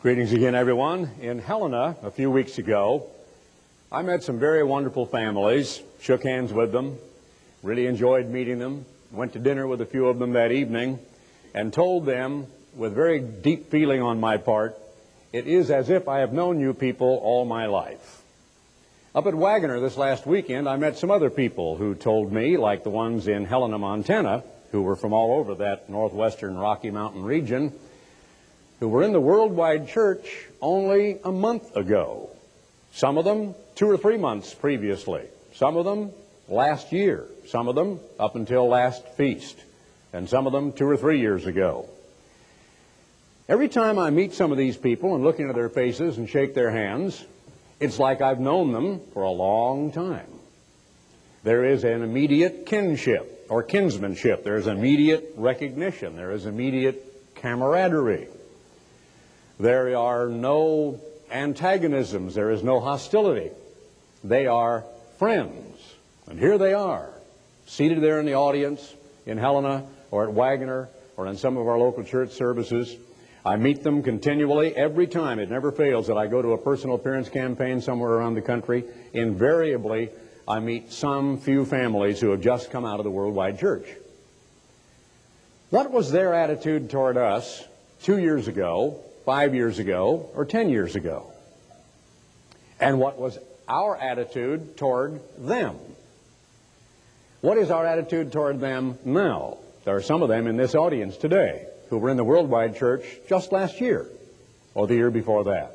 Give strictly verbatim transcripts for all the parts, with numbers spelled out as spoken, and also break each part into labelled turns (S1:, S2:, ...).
S1: Greetings again, everyone. In Helena, a few weeks ago, I met some very wonderful families, shook hands with them, really enjoyed meeting them, went to dinner with a few of them that evening, and told them, with very deep feeling on my part, it is as if I have known you people all my life. Up at Wagoner this last weekend, I met some other people who told me, like the ones in Helena, Montana, who were from all over that northwestern Rocky Mountain region, who were in the Worldwide Church only a month ago. Some of them two or three months previously. Some of them last year. Some of them up until last feast. And some of them two or three years ago. Every time I meet some of these people and look into their faces and shake their hands, it's like I've known them for a long time. There is an immediate kinship or kinsmanship. There is immediate recognition. There is immediate camaraderie. There are no antagonisms. There is no hostility. They are friends. And here they are, seated there in the audience in Helena or at Wagoner or in some of our local church services. I meet them continually every time. It never fails that I go to a personal appearance campaign somewhere around the country. Invariably, I meet some few families who have just come out of the Worldwide Church. What was their attitude toward us two years ago, five years ago, or ten years ago? And what was our attitude toward them? What is our attitude toward them now? There are some of them in this audience today who were in the Worldwide Church just last year or the year before that.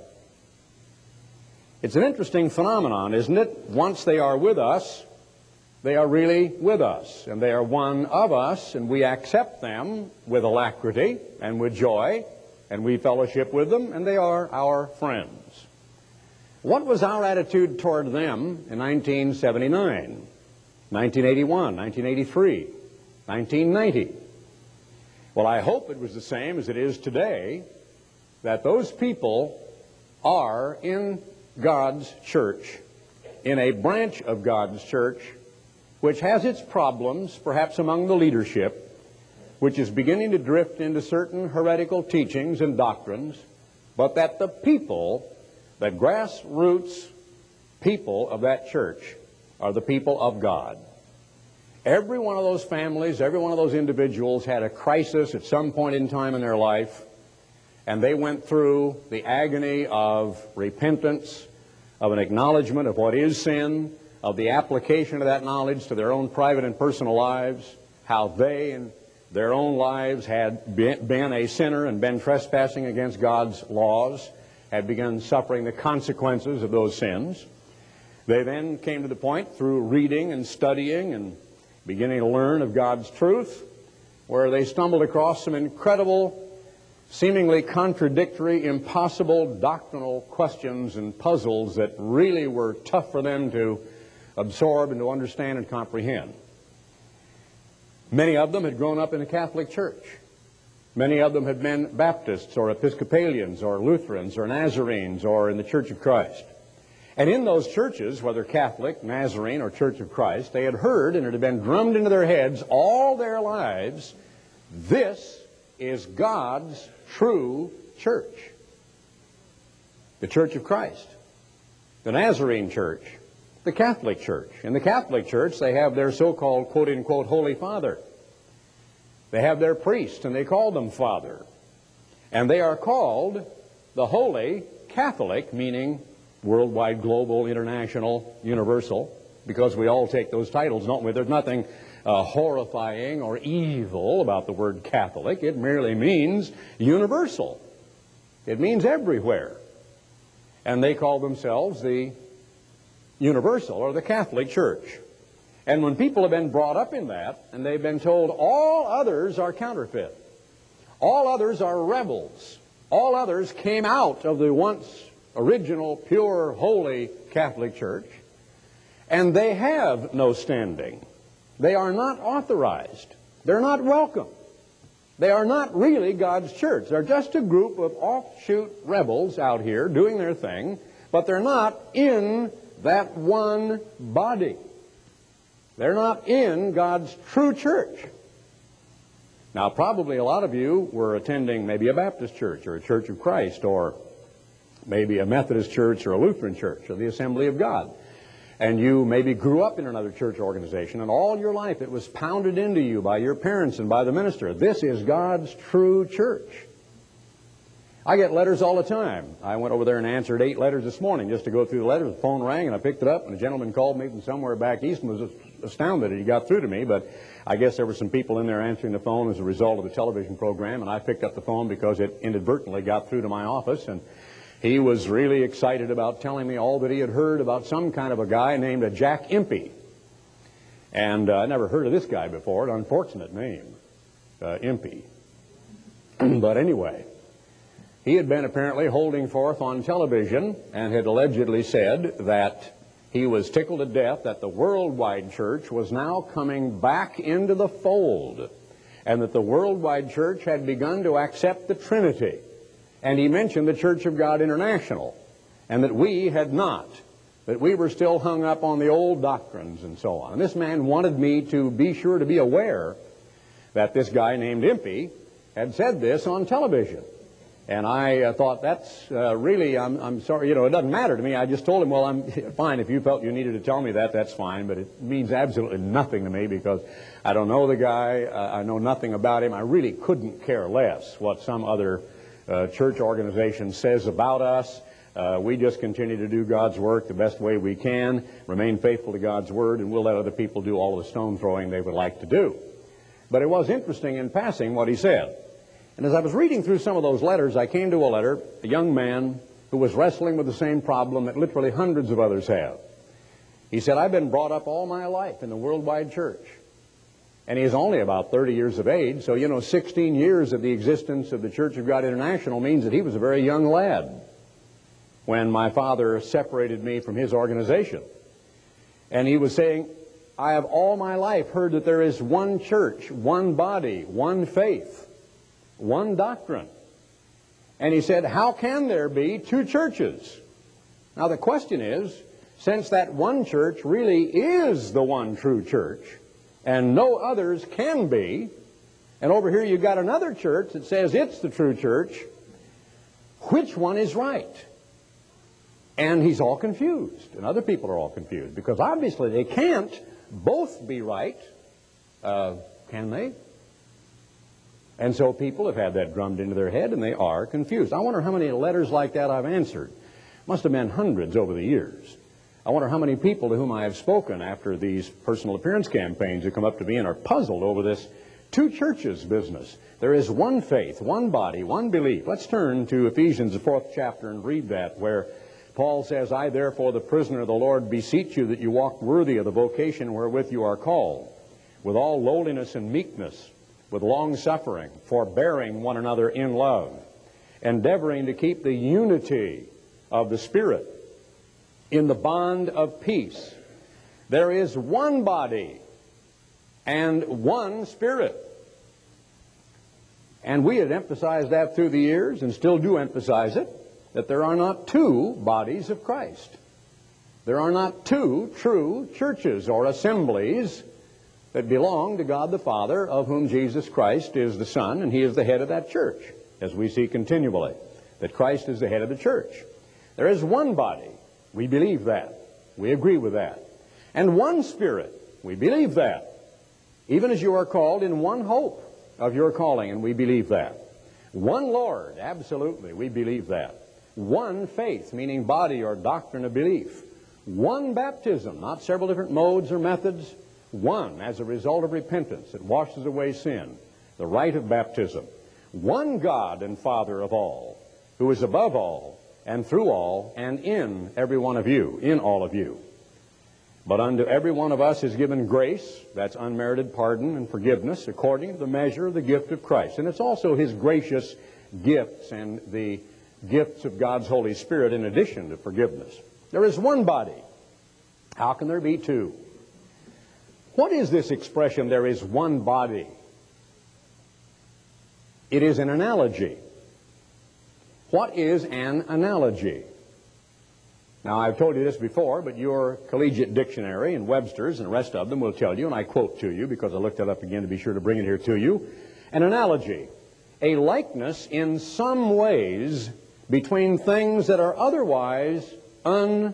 S1: It's an interesting phenomenon, isn't it? Once they are with us, they are really with us, and they are one of us, and we accept them with alacrity and with joy, and we fellowship with them, and they are our friends. What was our attitude toward them in nineteen seventy-nine, nineteen eighty-one, nineteen eighty-three, nineteen ninety? Well, I hope it was the same as it is today, that those people are in God's church, in a branch of God's church, which has its problems, perhaps among the leadership, which is beginning to drift into certain heretical teachings and doctrines, but that the people, the grassroots people of that church, are the people of God. Every one of those families, every one of those individuals had a crisis at some point in time in their life, and they went through the agony of repentance, of an acknowledgement of what is sin, of the application of that knowledge to their own private and personal lives, how they and their own lives had been a sinner and been trespassing against God's laws, had begun suffering the consequences of those sins. They then came to the point through reading and studying and beginning to learn of God's truth, where they stumbled across some incredible, seemingly contradictory, impossible doctrinal questions and puzzles that really were tough for them to absorb and to understand and comprehend. Many of them had grown up in a Catholic church. Many of them had been Baptists or Episcopalians or Lutherans or Nazarenes or in the Church of Christ. And in those churches, whether Catholic, Nazarene, or Church of Christ, they had heard, and it had been drummed into their heads all their lives, this is God's true church. The Church of Christ, the Nazarene Church, the Catholic Church. In the Catholic Church, they have their so-called, quote-unquote, Holy Father. They have their priest, and they call them Father. And they are called the Holy Catholic, meaning worldwide, global, international, universal, because we all take those titles, don't we? There's nothing uh, horrifying or evil about the word Catholic. It merely means universal. It means everywhere. And they call themselves the Universal or the Catholic Church. And when people have been brought up in that, and they've been told all others are counterfeit, all others are rebels, all others came out of the once original, pure, holy Catholic Church, and they have no standing. They are not authorized. They're not welcome. They are not really God's church. They're just a group of offshoot rebels out here doing their thing, but they're not in that one body. They're not in God's true church. Now, probably a lot of you were attending maybe a Baptist church or a Church of Christ or maybe a Methodist church or a Lutheran church or the Assembly of God. And you maybe grew up in another church organization, and all your life it was pounded into you by your parents and by the minister. This is God's true church. I get letters all the time. I went over there and answered eight letters this morning just to go through the letters. The phone rang, and I picked it up, and a gentleman called me from somewhere back east and was astounded that he got through to me. But I guess there were some people in there answering the phone as a result of the television program, and I picked up the phone because it inadvertently got through to my office. And he was really excited about telling me all that he had heard about some kind of a guy named a Jack Impey. And uh, I never heard of this guy before. An unfortunate name, uh, Impey. But anyway, he had been apparently holding forth on television and had allegedly said that he was tickled to death that the worldwide church was now coming back into the fold, and that the worldwide church had begun to accept the Trinity. And he mentioned the Church of God International, and that we had not, that we were still hung up on the old doctrines and so on. And this man wanted me to be sure to be aware that this guy named Impey had said this on television. And I uh, thought, that's uh, really, I'm, I'm sorry, you know, it doesn't matter to me. I just told him, well, I'm fine. If you felt you needed to tell me that, that's fine. But it means absolutely nothing to me because I don't know the guy. Uh, I know nothing about him. I really couldn't care less what some other uh, church organization says about us. Uh, we just continue to do God's work the best way we can, remain faithful to God's Word, and we'll let other people do all the stone throwing they would like to do. But it was interesting in passing what he said. And as I was reading through some of those letters, I came to a letter, a young man who was wrestling with the same problem that literally hundreds of others have. He said, I've been brought up all my life in the worldwide church. And he is only about thirty years of age, so, you know, sixteen years of the existence of the Church of God International means that he was a very young lad when my father separated me from his organization. And he was saying, I have all my life heard that there is one church, one body, one faith, one doctrine. And he said, how can there be two churches? Now the question is, since that one church really is the one true church, and no others can be, and over here you've got another church that says it's the true church, which one is right? And he's all confused, and other people are all confused, because obviously they can't both be right. Uh, can they? And so people have had that drummed into their head, and they are confused. I wonder how many letters like that I've answered. Must have been hundreds over the years. I wonder how many people to whom I have spoken after these personal appearance campaigns have come up to me and are puzzled over this two churches business. There is one faith, one body, one belief. Let's turn to Ephesians, the fourth chapter, and read that, where Paul says, I therefore, the prisoner of the Lord, beseech you that you walk worthy of the vocation wherewith you are called, with all lowliness and meekness, with long-suffering, forbearing one another in love, endeavoring to keep the unity of the Spirit in the bond of peace. There is one body and one Spirit. And we had emphasized that through the years and still do emphasize it, that there are not two bodies of Christ. There are not two true churches or assemblies that belong to God the Father, of whom Jesus Christ is the Son, and He is the head of that church, as we see continually, that Christ is the head of the church. There is one body. We believe that. We agree with that. And one Spirit. We believe that. Even as you are called in one hope of your calling, and we believe that. One Lord. Absolutely. We believe that. One faith, meaning body or doctrine of belief. One baptism, not several different modes or methods. One, as a result of repentance that washes away sin, the rite of baptism. One God and Father of all, who is above all, and through all, and in every one of you, in all of you. But unto every one of us is given grace, that's unmerited pardon and forgiveness, according to the measure of the gift of Christ. And it's also His gracious gifts and the gifts of God's Holy Spirit in addition to forgiveness. There is one body. How can there be two? What is this expression, there is one body? It is an analogy. What is an analogy? Now, I've told you this before, but your collegiate dictionary and Webster's and the rest of them will tell you, and I quote to you because I looked it up again to be sure to bring it here to you, an analogy, a likeness in some ways between things that are otherwise unlike.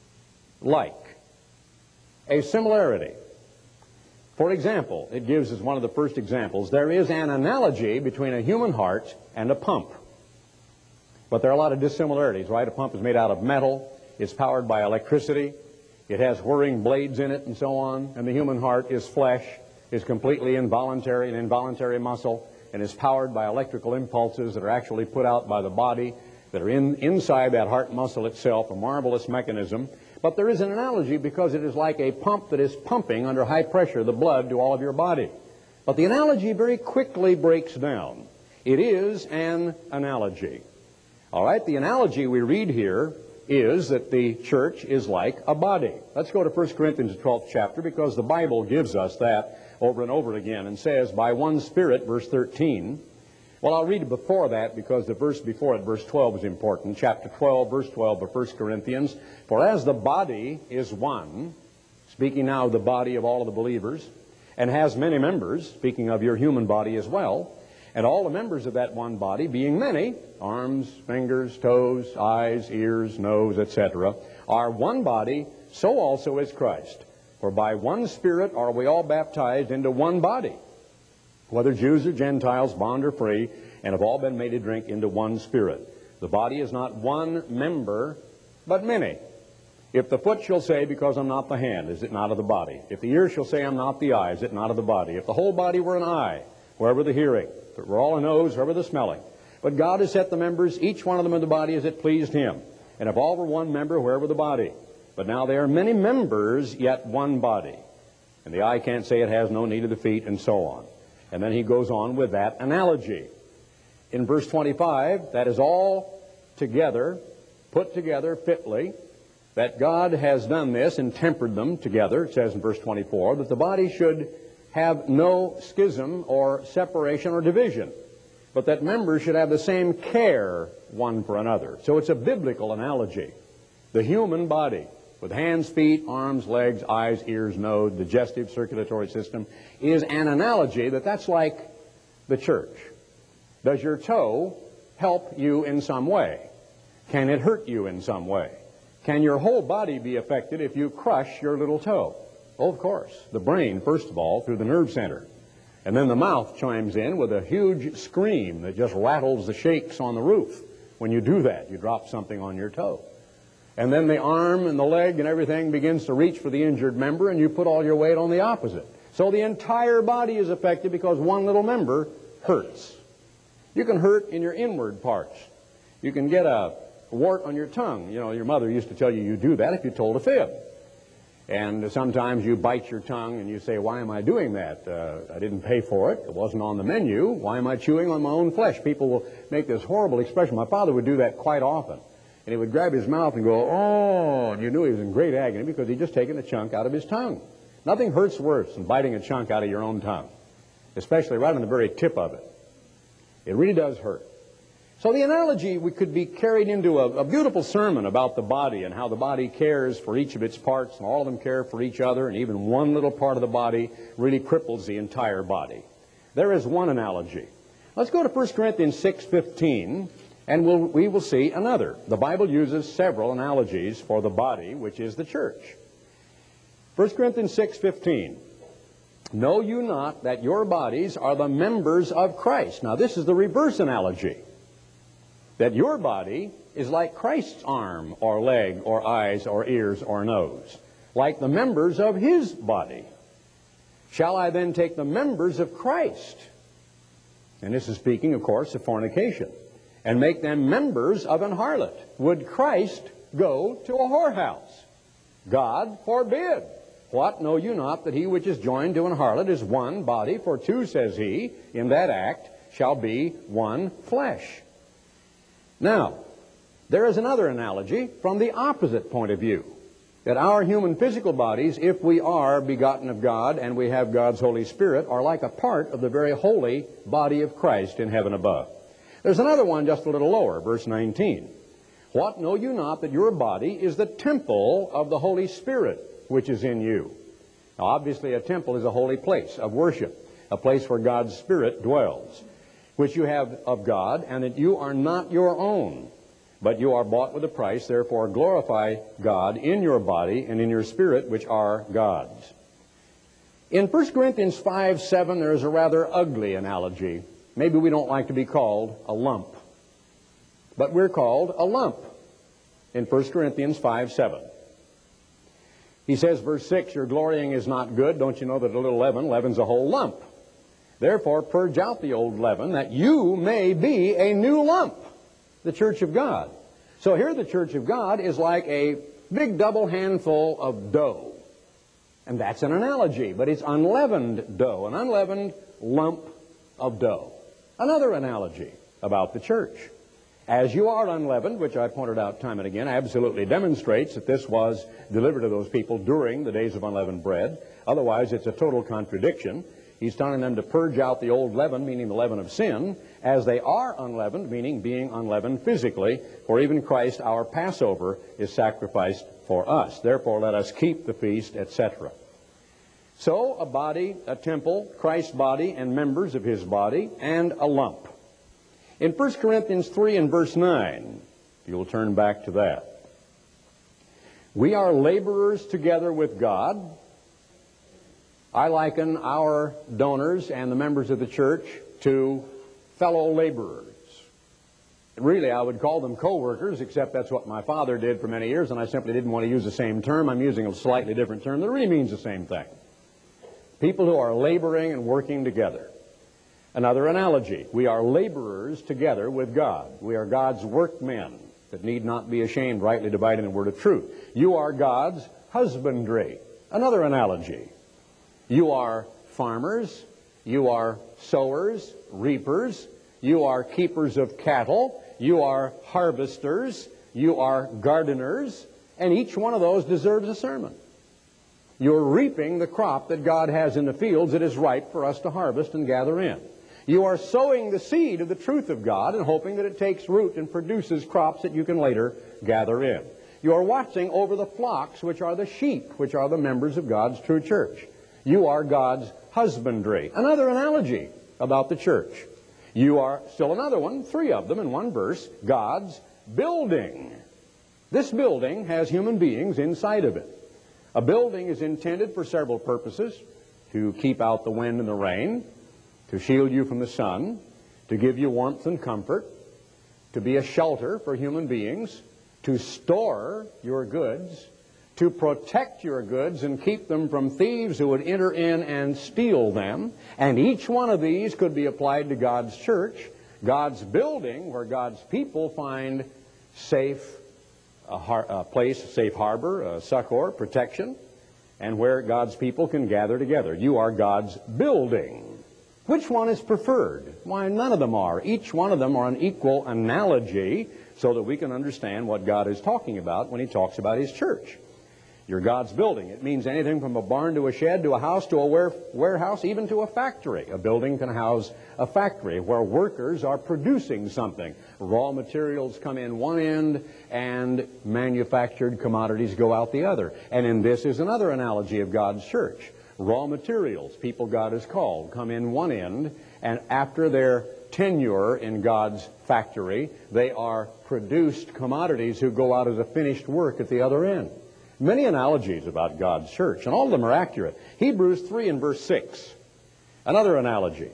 S1: A similarity. For example, it gives as one of the first examples, there is an analogy between a human heart and a pump. But there are a lot of dissimilarities, right? A pump is made out of metal, it's powered by electricity, it has whirring blades in it and so on, and the human heart is flesh, is completely involuntary, an involuntary muscle, and is powered by electrical impulses that are actually put out by the body, that are in, inside that heart muscle itself, a marvelous mechanism. But there is an analogy because it is like a pump that is pumping under high pressure the blood to all of your body. But the analogy very quickly breaks down. It is an analogy. All right, the analogy we read here is that the church is like a body. Let's go to First Corinthians, the twelfth chapter, because the Bible gives us that over and over again and says, by one Spirit, verse thirteen. Well, I'll read it before that because the verse before it, verse twelve, is important. Chapter twelve, verse twelve of First Corinthians. For as the body is one, speaking now of the body of all of the believers, and has many members, speaking of your human body as well, and all the members of that one body, being many, arms, fingers, toes, eyes, ears, nose, et cetera, are one body, so also is Christ. For by one Spirit are we all baptized into one body, whether Jews or Gentiles, bond or free, and have all been made to drink into one Spirit. The body is not one member, but many. If the foot shall say, because I'm not the hand, is it not of the body? If the ear shall say, I'm not the eye, is it not of the body? If the whole body were an eye, wherever the hearing? If it were all a nose, wherever the smelling? But God has set the members, each one of them in the body as it pleased Him. And if all were one member, wherever the body? But now there are many members, yet one body. And the eye can't say it has no need of the feet, and so on. And then he goes on with that analogy. In verse twenty-five, that is all together, put together fitly, that God has done this and tempered them together, it says in verse twenty-four, that the body should have no schism or separation or division, but that members should have the same care one for another. So it's a biblical analogy. The human body, with hands, feet, arms, legs, eyes, ears, nose, digestive, circulatory system, is an analogy that that's like the church. Does your toe help you in some way? Can it hurt you in some way? Can your whole body be affected if you crush your little toe? Oh, of course. The brain, first of all, through the nerve center. And then the mouth chimes in with a huge scream that just rattles the shakes on the roof. When you do that, you drop something on your toe. And then the arm and the leg and everything begins to reach for the injured member, and you put all your weight on the opposite. So the entire body is affected because one little member hurts. You can hurt in your inward parts. You can get a wart on your tongue. You know, your mother used to tell you you do that if you told a fib. And sometimes you bite your tongue and you say, why am I doing that? Uh, I didn't pay for it. It wasn't on the menu. Why am I chewing on my own flesh? People will make this horrible expression. My father would do that quite often. And he would grab his mouth and go, oh, and you knew he was in great agony because he'd just taken a chunk out of his tongue. Nothing hurts worse than biting a chunk out of your own tongue, especially right on the very tip of it. It really does hurt. So the analogy we could be carried into a, a beautiful sermon about the body and how the body cares for each of its parts, and all of them care for each other, and even one little part of the body really cripples the entire body. There is one analogy. Let's go to First Corinthians six fifteen. And we'll, we will see another. The Bible uses several analogies for the body, which is the church. First Corinthians six fifteen. Know you not that your bodies are the members of Christ? Now this is the reverse analogy. That your body is like Christ's arm or leg or eyes or ears or nose, like the members of His body. Shall I then take the members of Christ? And this is speaking, of course, of fornication. And make them members of an harlot. Would Christ go to a whorehouse? God forbid. What, know you not that he which is joined to an harlot is one body? For two, says he, in that act shall be one flesh. Now, there is another analogy from the opposite point of view. That our human physical bodies, if we are begotten of God and we have God's Holy Spirit, are like a part of the very holy body of Christ in heaven above. There's another one just a little lower, verse nineteen. What, know you not that your body is the temple of the Holy Spirit which is in you? Now, obviously a temple is a holy place of worship, a place where God's Spirit dwells, which you have of God, and that you are not your own. But you are bought with a price, therefore glorify God in your body and in your spirit, which are God's. In First Corinthians five seven, there is a rather ugly analogy. Maybe we don't like to be called a lump, but we're called a lump in First Corinthians five seven. He says, verse six, your glorying is not good. Don't you know that a little leaven leavens a whole lump? Therefore purge out the old leaven, that you may be a new lump, the church of God. So here the church of God is like a big double handful of dough. And that's an analogy, but it's unleavened dough, an unleavened lump of dough. Another analogy about the church. As you are unleavened, which I pointed out time and again, absolutely demonstrates that this was delivered to those people during the days of unleavened bread. Otherwise, it's a total contradiction. He's telling them to purge out the old leaven, meaning the leaven of sin, as they are unleavened, meaning being unleavened physically, for even Christ, our Passover, is sacrificed for us. Therefore, let us keep the feast, et cetera. So, a body, a temple, Christ's body, and members of his body, and a lump. In First Corinthians three and verse nine, you will turn back to that. We are laborers together with God. I liken our donors and the members of the church to fellow laborers. Really, I would call them co-workers, except that's what my father did for many years, and I simply didn't want to use the same term. I'm using a slightly different term that really means the same thing. People who are laboring and working together. Another analogy, we are laborers together with God. We are God's workmen that need not be ashamed, rightly dividing the word of truth. You are God's husbandry. Another analogy, you are farmers, you are sowers, reapers, you are keepers of cattle, you are harvesters, you are gardeners, and each one of those deserves a sermon. You're reaping the crop that God has in the fields that is ripe for us to harvest and gather in. You are sowing the seed of the truth of God and hoping that it takes root and produces crops that you can later gather in. You are watching over the flocks, which are the sheep, which are the members of God's true church. You are God's husbandry. Another analogy about the church. You are, still another one, three of them in one verse, God's building. This building has human beings inside of it. A building is intended for several purposes: to keep out the wind and the rain, to shield you from the sun, to give you warmth and comfort, to be a shelter for human beings, to store your goods, to protect your goods and keep them from thieves who would enter in and steal them. And each one of these could be applied to God's church, God's building, where God's people find safe a, har a place, a safe harbor, a succor, protection, and where God's people can gather together. You are God's building. Which one is preferred? Why, none of them are. Each one of them are an equal analogy so that we can understand what God is talking about when he talks about his church. You're God's building. It means anything from a barn to a shed to a house to a ware warehouse, even to a factory. A building can house a factory where workers are producing something. Raw materials come in one end and manufactured commodities go out the other. And in this is another analogy of God's church. Raw materials, people God has called, come in one end, and after their tenure in God's factory, they are produced commodities who go out as a finished work at the other end. Many analogies about God's church, and all of them are accurate. Hebrews three and verse six. Another analogy.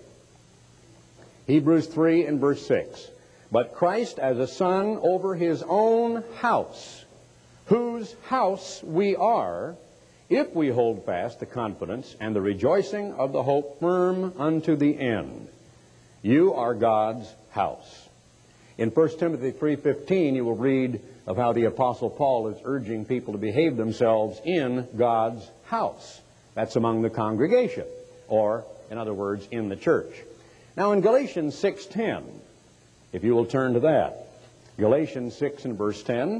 S1: Hebrews three and verse six. But Christ as a son over his own house, whose house we are, if we hold fast the confidence and the rejoicing of the hope firm unto the end. You are God's house. In First Timothy three fifteen, you will read of how the Apostle Paul is urging people to behave themselves in God's house. That's among the congregation, or, in other words, in the church. Now, in Galatians six ten, if you will turn to that, Galatians six and verse ten,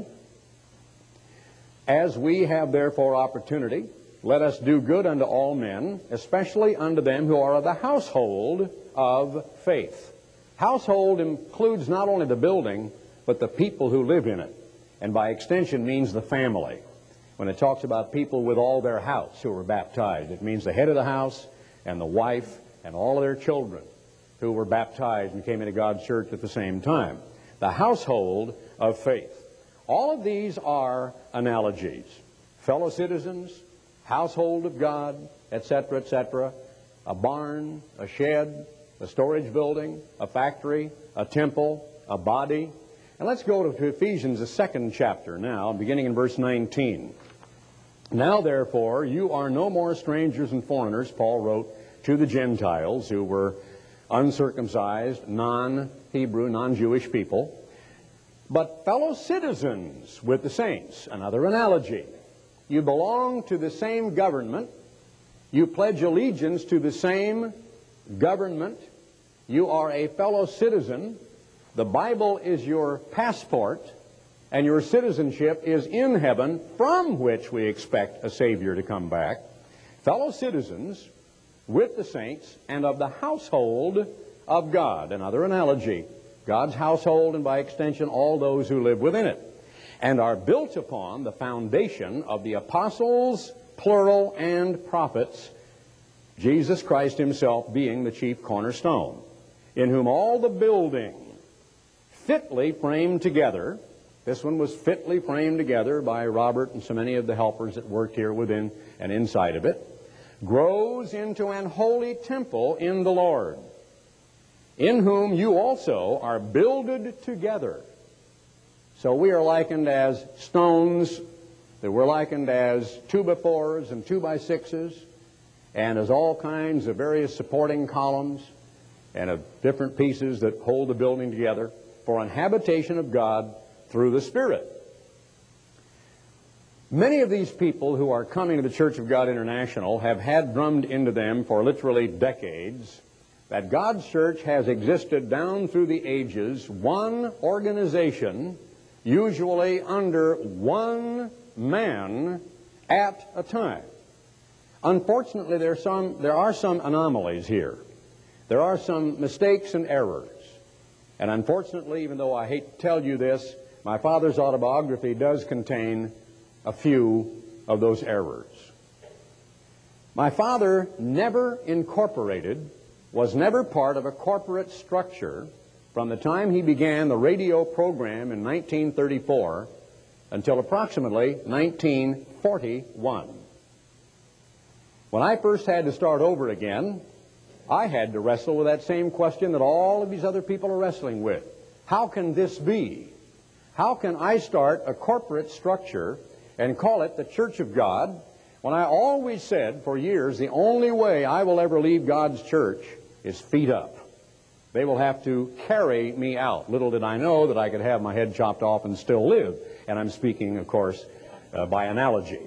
S1: as we have therefore opportunity, let us do good unto all men, especially unto them who are of the household of faith. Household includes not only the building, but the people who live in it, and by extension means the family. When it talks about people with all their house who were baptized, it means the head of the house and the wife and all of their children who were baptized and came into God's church at the same time. the household of faith. All of these are analogies. Fellow citizens, household of God, et cetera, et cetera. A barn, a shed, a storage building, a factory, a temple, a body. And let's go to Ephesians, the second chapter now, beginning in verse nineteen. Now, therefore, you are no more strangers and foreigners, Paul wrote to the Gentiles who were uncircumcised, non-Hebrew, non-Jewish people, but fellow citizens with the saints. Another analogy. You belong to the same government. You pledge allegiance to the same government. You are a fellow citizen. The Bible is your passport, and your citizenship is in heaven, from which we expect a Savior to come back. Fellow citizens with the saints and of the household of God. Another analogy. God's household, and by extension all those who live within it, and are built upon the foundation of the apostles, plural, and prophets, Jesus Christ himself being the chief cornerstone, in whom all the building fitly framed together. This one was fitly framed together by Robert and so many of the helpers that worked here within and inside of it, grows into an holy temple in the Lord, in whom you also are builded together. So we are likened as stones, that we're likened as two by fours and two by sixes, and as all kinds of various supporting columns and of different pieces that hold the building together for an habitation of God through the Spirit. Many of these people who are coming to the Church of God International have had drummed into them for literally decades that God's church has existed down through the ages, one organization, usually under one man at a time. Unfortunately, there are some, there are some anomalies here. There are some mistakes and errors. And unfortunately, even though I hate to tell you this, my father's autobiography does contain a few of those errors. My father never incorporated, was never part of a corporate structure from the time he began the radio program in nineteen thirty-four until approximately nineteen forty-one. When I first had to start over again, I had to wrestle with that same question that all of these other people are wrestling with. How can this be? How can I start a corporate structure and call it the Church of God, when I always said for years the only way I will ever leave God's church is feet up. They will have to carry me out. Little did I know that I could have my head chopped off and still live. And I'm speaking, of course, uh, by analogy.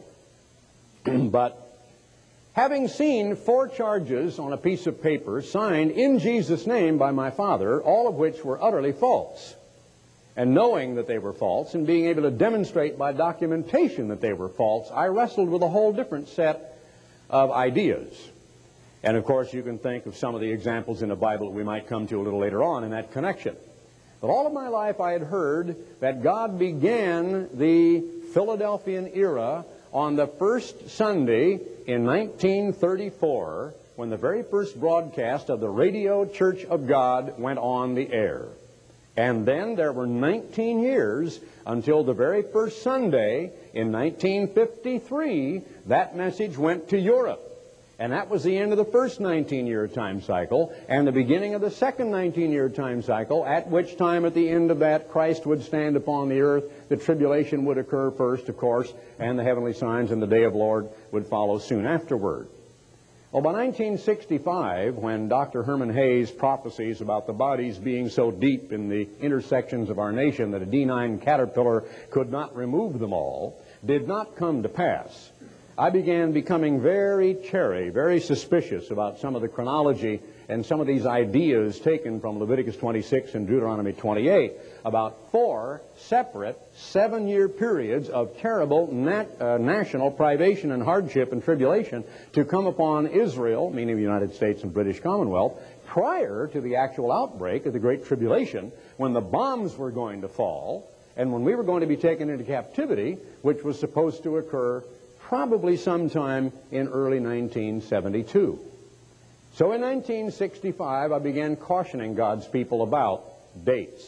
S1: But having seen four charges on a piece of paper signed in Jesus' name by my father, all of which were utterly false, and knowing that they were false and being able to demonstrate by documentation that they were false, I wrestled with a whole different set of ideas. And of course you can think of some of the examples in the Bible that we might come to a little later on in that connection. But all of my life I had heard that God began the Philadelphian era on the first Sunday in nineteen thirty-four, when the very first broadcast of the Radio Church of God went on the air. And then there were nineteen years until the very first Sunday in nineteen fifty-three, that message went to Europe. And that was the end of the first nineteen-year time cycle and the beginning of the second nineteen-year time cycle, at which time at the end of that Christ would stand upon the earth, the tribulation would occur first, of course, and the heavenly signs and the day of Lord would follow soon afterward. Well, by nineteen sixty-five, when Doctor Herman Hayes' prophecies about the bodies being so deep in the intersections of our nation that a D nine caterpillar could not remove them all, did not come to pass, I began becoming very chary, very suspicious about some of the chronology and some of these ideas taken from Leviticus twenty-six and Deuteronomy twenty-eight about four separate seven-year periods of terrible nat, uh, national privation and hardship and tribulation to come upon Israel, meaning the United States and British Commonwealth, prior to the actual outbreak of the Great Tribulation, when the bombs were going to fall and when we were going to be taken into captivity, which was supposed to occur probably sometime in early nineteen seventy-two. So in nineteen sixty-five, I began cautioning God's people about dates.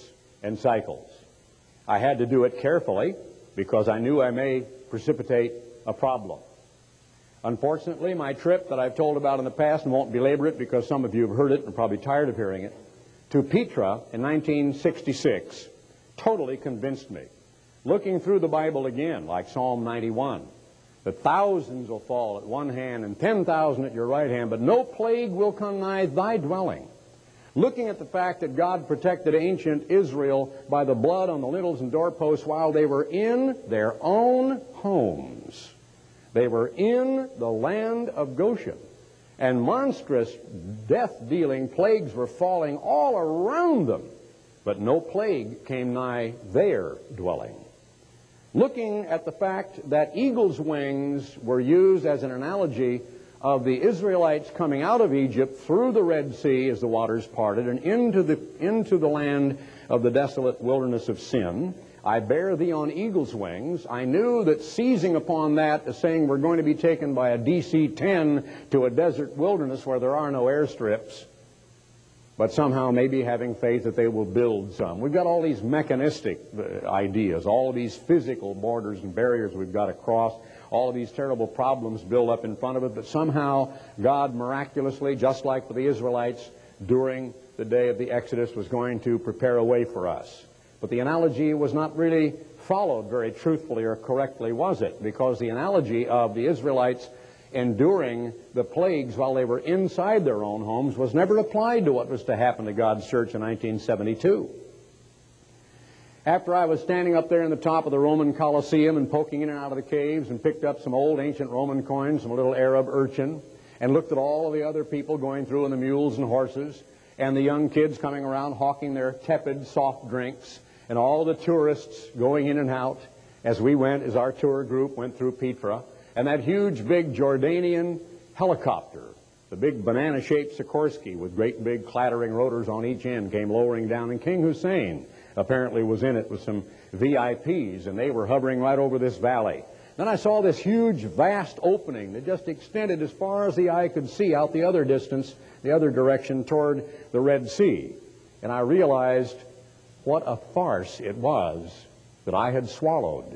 S1: and cycles. I had to do it carefully because I knew I may precipitate a problem. Unfortunately, my trip that I've told about in the past, and won't belabor it because some of you have heard it and are probably tired of hearing it, to Petra in nineteen sixty-six totally convinced me. Looking through the Bible again, like Psalm ninety-one, that thousands will fall at one hand and ten thousand at your right hand, but no plague will come nigh thy dwelling. Looking at the fact that God protected ancient Israel by the blood on the lintels and doorposts while they were in their own homes. They were in the land of Goshen. And monstrous death-dealing plagues were falling all around them, but no plague came nigh their dwelling. Looking at the fact that eagle's wings were used as an analogy of the Israelites coming out of Egypt through the Red Sea as the waters parted and into the, into the land of the desolate wilderness of sin, I bear thee on eagle's wings. I knew that seizing upon that as saying we're going to be taken by a D C ten to a desert wilderness where there are no airstrips, but somehow maybe having faith that they will build some. We've got all these mechanistic uh, ideas, all of these physical borders and barriers we've got to cross, all of these terrible problems build up in front of it, but somehow God miraculously, just like for the Israelites during the day of the Exodus, was going to prepare a way for us. But the analogy was not really followed very truthfully or correctly, was it? Because the analogy of the Israelites enduring the plagues while they were inside their own homes was never applied to what was to happen to God's church in nineteen seventy-two. After I was standing up there in the top of the Roman Colosseum and poking in and out of the caves and picked up some old ancient Roman coins from a little Arab urchin and looked at all of the other people going through and the mules and horses and the young kids coming around hawking their tepid soft drinks and all the tourists going in and out as we went, as our tour group went through Petra, and that huge big Jordanian helicopter, the big banana-shaped Sikorsky with great big clattering rotors on each end, came lowering down, and King Hussein apparently was in it with some V I Ps, and they were hovering right over this valley. Then I saw this huge, vast opening that just extended as far as the eye could see out the other distance, the other direction toward the Red Sea. And I realized what a farce it was that I had swallowed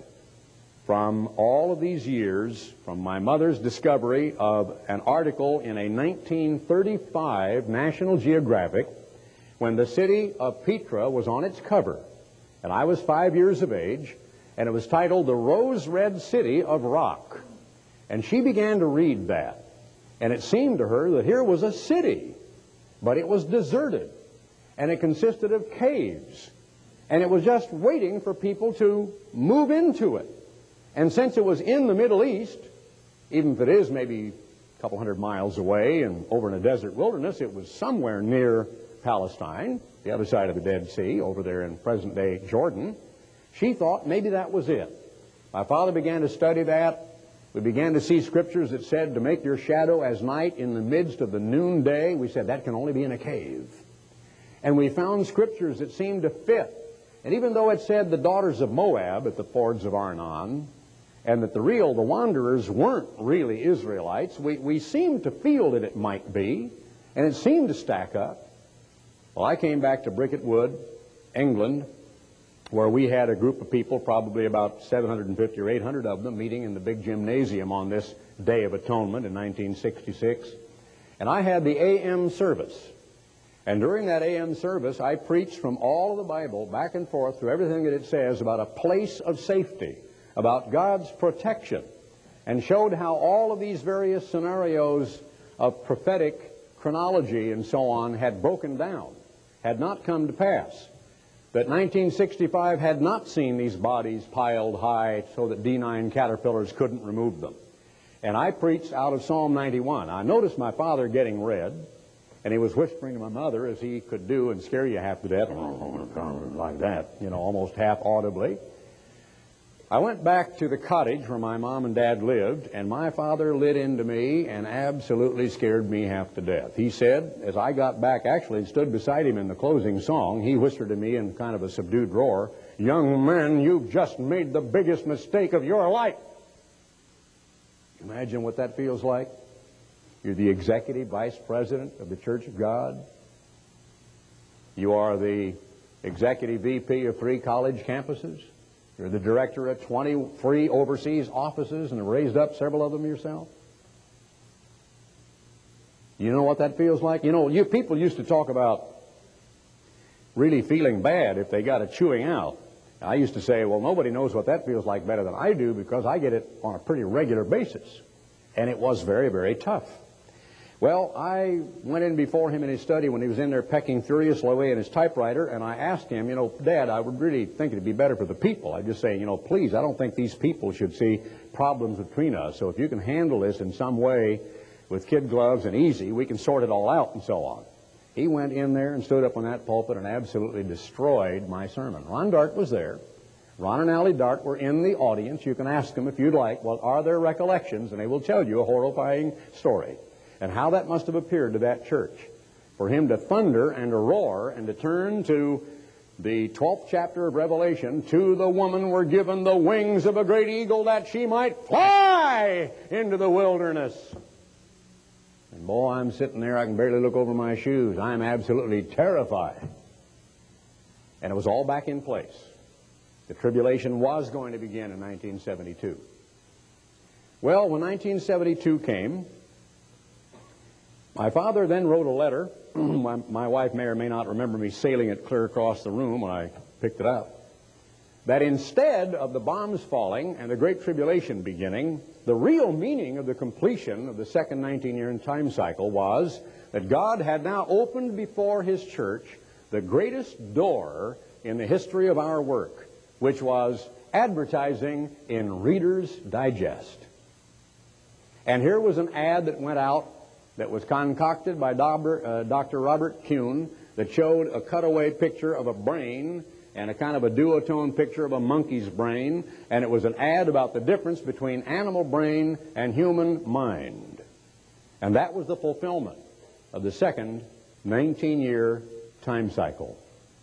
S1: from all of these years, from my mother's discovery of an article in a nineteen thirty-five National Geographic when the city of Petra was on its cover, and I was five years of age, and it was titled The Rose Red City of Rock. And she began to read that, and it seemed to her that here was a city, but it was deserted, and it consisted of caves, and it was just waiting for people to move into it. And since it was in the Middle East, even if it is maybe a couple hundred miles away and over in a desert wilderness, it was somewhere near Palestine, the other side of the Dead Sea, over there in present-day Jordan. She thought maybe that was it. My father began to study that. We began to see scriptures that said to make your shadow as night in the midst of the noonday. We said that can only be in a cave. And we found scriptures that seemed to fit. And even though it said the daughters of Moab at the fords of Arnon, and that the real, the wanderers weren't really Israelites, we, we seemed to feel that it might be, and it seemed to stack up. Well, I came back to Bricket Wood, England, where we had a group of people, probably about seven hundred fifty or eight hundred of them, meeting in the big gymnasium on this Day of Atonement in nineteen sixty-six. And I had the A M service. And during that A M service, I preached from all of the Bible, back and forth, through everything that it says about a place of safety, about God's protection, and showed how all of these various scenarios of prophetic chronology and so on had broken down, had not come to pass. That nineteen sixty-five had not seen these bodies piled high so that D nine caterpillars couldn't remove them. And I preached out of Psalm ninety-one. I noticed my father getting red, and he was whispering to my mother, as he could do and scare you half to death, like that, you know, almost half audibly. I went back to the cottage where my mom and dad lived, and my father lit into me and absolutely scared me half to death. He said, as I got back, actually stood beside him in the closing song, he whispered to me in kind of a subdued roar, "Young man, you've just made the biggest mistake of your life." Imagine what that feels like. You're the executive vice president of the Church of God. You are the executive V P of three college campuses. You're the director of twenty free overseas offices and have raised up several of them yourself. You know what that feels like? You know, you people used to talk about really feeling bad if they got a chewing out. I used to say, well, nobody knows what that feels like better than I do because I get it on a pretty regular basis. And it was very, very tough. Well, I went in before him in his study when he was in there pecking furiously away in his typewriter, and I asked him, you know, Dad, I would really think it'd be better for the people. I just say, you know, please, I don't think these people should see problems between us. So if you can handle this in some way with kid gloves and easy, we can sort it all out and so on. He went in there and stood up on that pulpit and absolutely destroyed my sermon. Ron Dart was there. Ron and Allie Dart were in the audience. You can ask them if you'd like, well, are there recollections? And they will tell you a horrifying story. And how that must have appeared to that church. For him to thunder and to roar and to turn to the twelfth chapter of Revelation, to the woman were given the wings of a great eagle that she might fly into the wilderness. And boy, I'm sitting there, I can barely look over my shoes. I'm absolutely terrified. And it was all back in place. The tribulation was going to begin in nineteen seventy-two. Well, when nineteen seventy-two came, my father then wrote a letter. my, my wife may or may not remember me sailing it clear across the room when I picked it up. That instead of the bombs falling and the Great Tribulation beginning, the real meaning of the completion of the second nineteen-year time cycle was that God had now opened before His church the greatest door in the history of our work, which was advertising in Reader's Digest. And here was an ad that went out that was concocted by Doctor Robert Kuhn that showed a cutaway picture of a brain and a kind of a duotone picture of a monkey's brain, and it was an ad about the difference between animal brain and human mind. And that was the fulfillment of the second nineteen-year time cycle.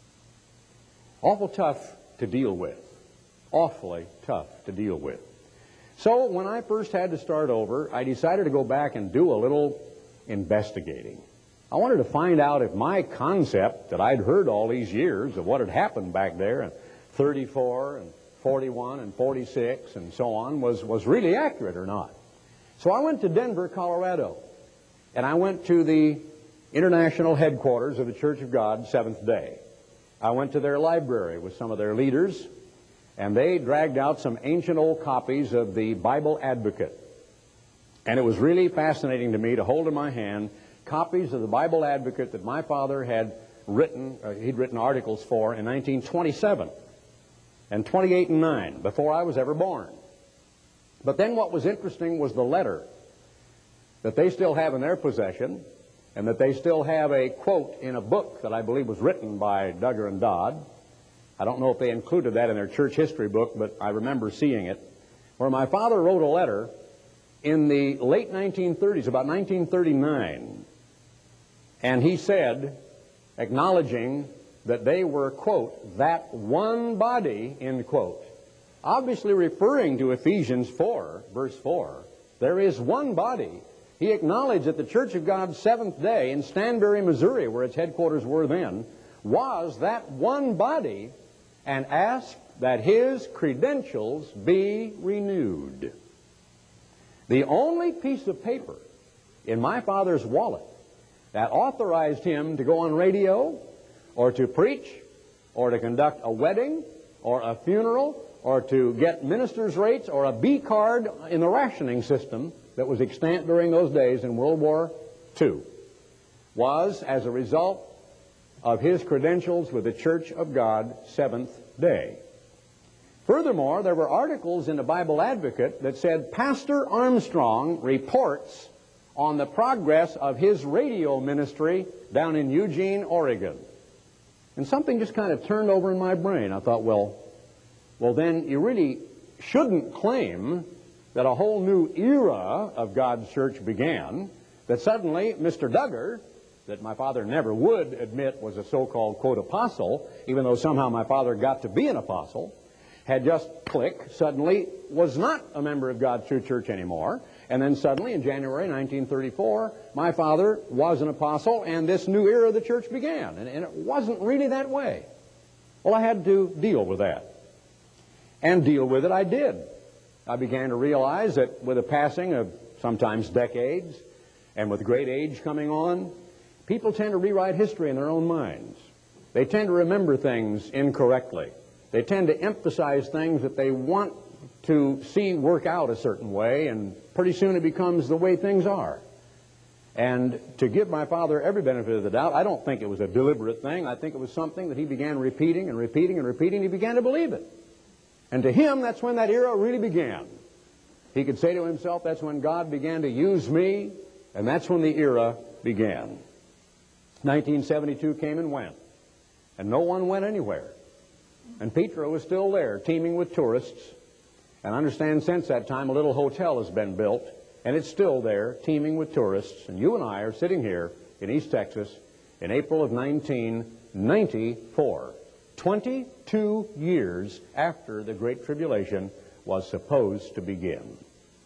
S1: Awful tough to deal with. Awfully tough to deal with. So when I first had to start over, I decided to go back and do a little investigating. I wanted to find out if my concept that I'd heard all these years of what had happened back there in thirty-four and forty-one and forty-six and so on was, was really accurate or not. So I went to Denver, Colorado, and I went to the international headquarters of the Church of God, Seventh Day. I went to their library with some of their leaders, and they dragged out some ancient old copies of the Bible Advocate. And it was really fascinating to me to hold in my hand copies of the Bible Advocate that my father had written, uh, he'd written articles for in nineteen twenty-seven and twenty-eight and nine, before I was ever born. But then what was interesting was the letter that they still have in their possession, and that they still have a quote in a book that I believe was written by Duggar and Dodd. I don't know if they included that in their church history book, but I remember seeing it, where my father wrote a letter in the late nineteen thirties, about nineteen thirty-nine, and he said, acknowledging that they were, quote, that one body, end quote, obviously referring to Ephesians four, verse four. There is one body. He acknowledged that the Church of God Seventh Day in Stanberry, Missouri, where its headquarters were then, was that one body, and asked that his credentials be renewed. The only piece of paper in my father's wallet that authorized him to go on radio or to preach or to conduct a wedding or a funeral or to get minister's rates or a B card in the rationing system that was extant during those days in World War Two was as a result of his credentials with the Church of God Seventh Day. Furthermore, there were articles in the Bible Advocate that said Pastor Armstrong reports on the progress of his radio ministry down in Eugene, Oregon. And something just kind of turned over in my brain. I thought, well, well then you really shouldn't claim that a whole new era of God's church began, that suddenly Mister Duggar, that my father never would admit was a so-called, quote, apostle, even though somehow my father got to be an apostle, had just, click, suddenly was not a member of God's true church anymore. And then suddenly, in January nineteen thirty-four, my father was an apostle, and this new era of the church began. And, and it wasn't really that way. Well, I had to deal with that. And deal with it I did. I began to realize that with the passing of sometimes decades, and with great age coming on, people tend to rewrite history in their own minds. They tend to remember things incorrectly. They tend to emphasize things that they want to see work out a certain way, and pretty soon it becomes the way things are. And to give my father every benefit of the doubt, I don't think it was a deliberate thing. I think it was something that he began repeating and repeating and repeating. He began to believe it. And to him, that's when that era really began. He could say to himself, that's when God began to use me, and that's when the era began. nineteen seventy-two came and went, and no one went anywhere. And Petra was still there, teeming with tourists. And I understand since that time a little hotel has been built, and it's still there, teeming with tourists. And you and I are sitting here in East Texas in April of nineteen ninety-four, twenty-two years after the Great Tribulation was supposed to begin.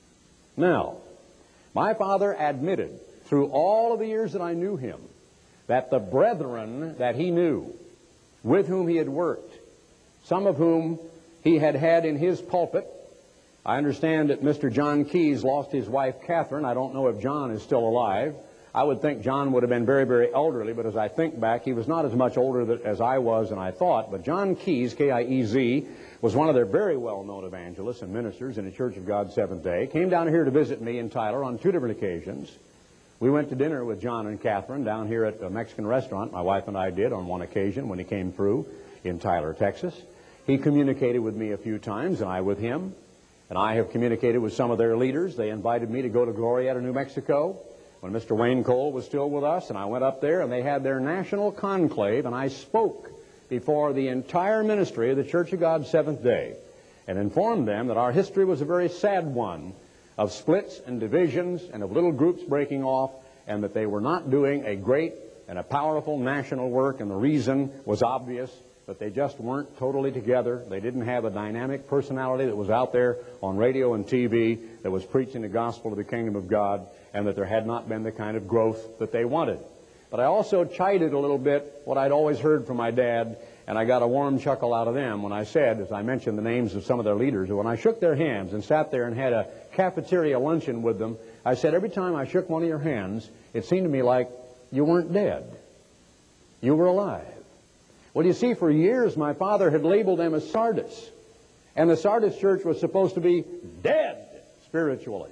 S1: Now, my father admitted through all of the years that I knew him that the brethren that he knew, with whom he had worked, some of whom he had had in his pulpit. I understand that Mister John Keyes lost his wife, Catherine. I don't know if John is still alive. I would think John would have been very, very elderly, but as I think back, he was not as much older as I was and I thought. But John Keyes, K I E Z, was one of their very well-known evangelists and ministers in the Church of God Seventh-day. Came down here to visit me in Tyler on two different occasions. We went to dinner with John and Catherine down here at a Mexican restaurant. My wife and I did on one occasion when he came through in Tyler, Texas. He communicated with me a few times, and I with him. And I have communicated with some of their leaders. They invited me to go to Glorieta, New Mexico, when Mister Wayne Cole was still with us, and I went up there, and they had their national conclave, and I spoke before the entire ministry of the Church of God Seventh-day and informed them that our history was a very sad one of splits and divisions and of little groups breaking off, and that they were not doing a great and a powerful national work, and the reason was obvious, that they just weren't totally together. They didn't have a dynamic personality that was out there on radio and T V that was preaching the gospel of the kingdom of God, and that there had not been the kind of growth that they wanted. But I also chided a little bit what I'd always heard from my dad, and I got a warm chuckle out of them when I said, as I mentioned the names of some of their leaders, when I shook their hands and sat there and had a cafeteria luncheon with them, I said, every time I shook one of your hands, it seemed to me like you weren't dead. You were alive. Well, you see, for years my father had labeled them as Sardis, and the Sardis church was supposed to be dead spiritually.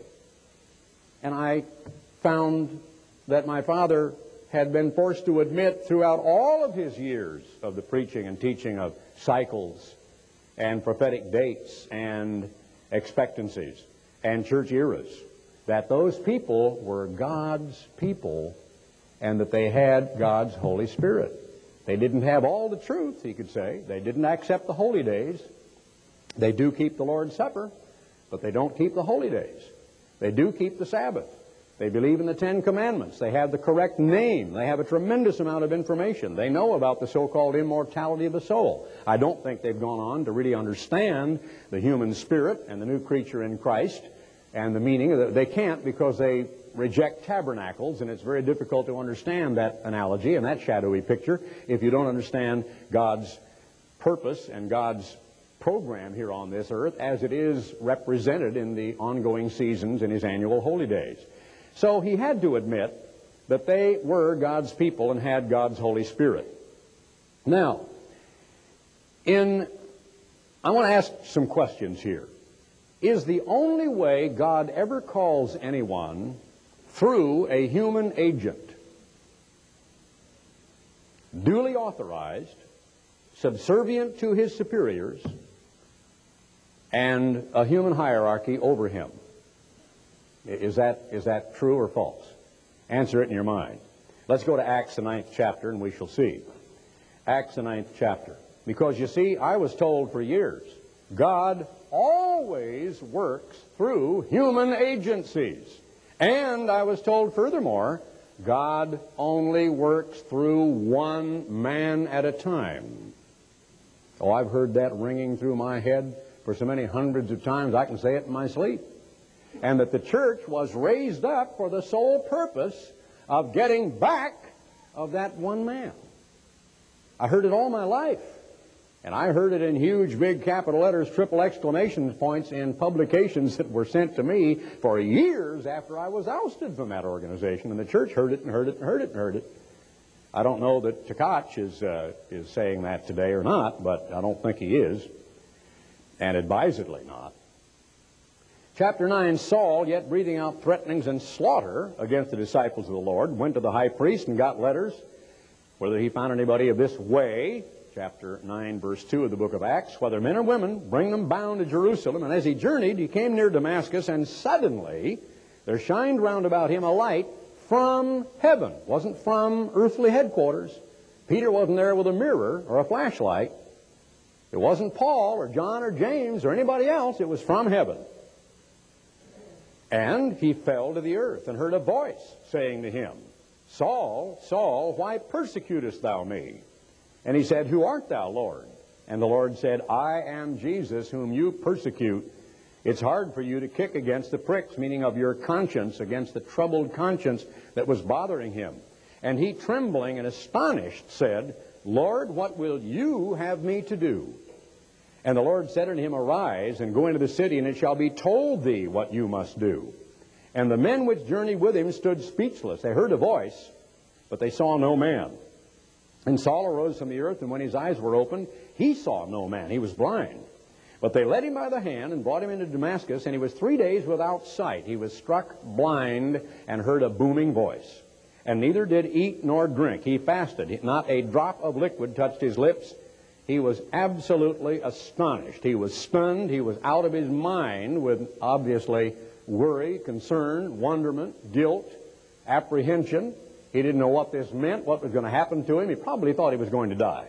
S1: And I found that my father had been forced to admit throughout all of his years of the preaching and teaching of cycles and prophetic dates and expectancies and church eras that those people were God's people and that they had God's Holy Spirit. They didn't have all the truth, he could say. They didn't accept the holy days. They do keep the Lord's Supper, but they don't keep the holy days. They do keep the Sabbath. They believe in the Ten Commandments. They have the correct name. They have a tremendous amount of information. They know about the so-called immortality of the soul. I don't think they've gone on to really understand the human spirit and the new creature in Christ and the meaning of it. They can't because they reject tabernacles, and it's very difficult to understand that analogy and that shadowy picture if you don't understand God's purpose and God's program here on this earth as it is represented in the ongoing seasons in his annual holy days. So he had to admit that they were God's people and had God's Holy Spirit. Now, in, I want to ask some questions here. Is the only way God ever calls anyone through a human agent, duly authorized, subservient to his superiors, and a human hierarchy over him? Is that, is that true or false? Answer it in your mind. Let's go to Acts, the ninth chapter, and we shall see. Acts, the ninth chapter. Because, you see, I was told for years, God always works through human agencies. And I was told furthermore, God only works through one man at a time. Oh, I've heard that ringing through my head for so many hundreds of times I can say it in my sleep. And that the church was raised up for the sole purpose of getting back of that one man. I heard it all my life. And I heard it in huge, big capital letters, triple exclamation points in publications that were sent to me for years after I was ousted from that organization. And the church heard it and heard it and heard it and heard it. I don't know that Tkach is, uh, is saying that today or not, but I don't think he is, and advisedly not. Chapter nine, Saul, yet breathing out threatenings and slaughter against the disciples of the Lord, went to the high priest and got letters, whether he found anybody of this way, chapter nine, verse two of the book of Acts, whether men or women, bring them bound to Jerusalem. And as he journeyed, he came near Damascus, and suddenly there shined round about him a light from heaven. It wasn't from earthly headquarters. Peter wasn't there with a mirror or a flashlight. It wasn't Paul or John or James or anybody else. It was from heaven. And he fell to the earth and heard a voice saying to him, Saul, Saul, why persecutest thou me? And he said, Who art thou, Lord? And the Lord said, I am Jesus, whom you persecute. It's hard for you to kick against the pricks, meaning of your conscience, against the troubled conscience that was bothering him. And he, trembling and astonished, said, Lord, what will you have me to do? And the Lord said unto him, Arise, and go into the city, and it shall be told thee what you must do. And the men which journeyed with him stood speechless. They heard a voice, but they saw no man. And Saul arose from the earth, and when his eyes were opened, he saw no man. He was blind. But they led him by the hand and brought him into Damascus, and he was three days without sight. He was struck blind and heard a booming voice. And neither did eat nor drink. He fasted. Not a drop of liquid touched his lips. He was absolutely astonished. He was stunned. He was out of his mind with, obviously, worry, concern, wonderment, guilt, apprehension. He didn't know what this meant, what was going to happen to him. He probably thought he was going to die.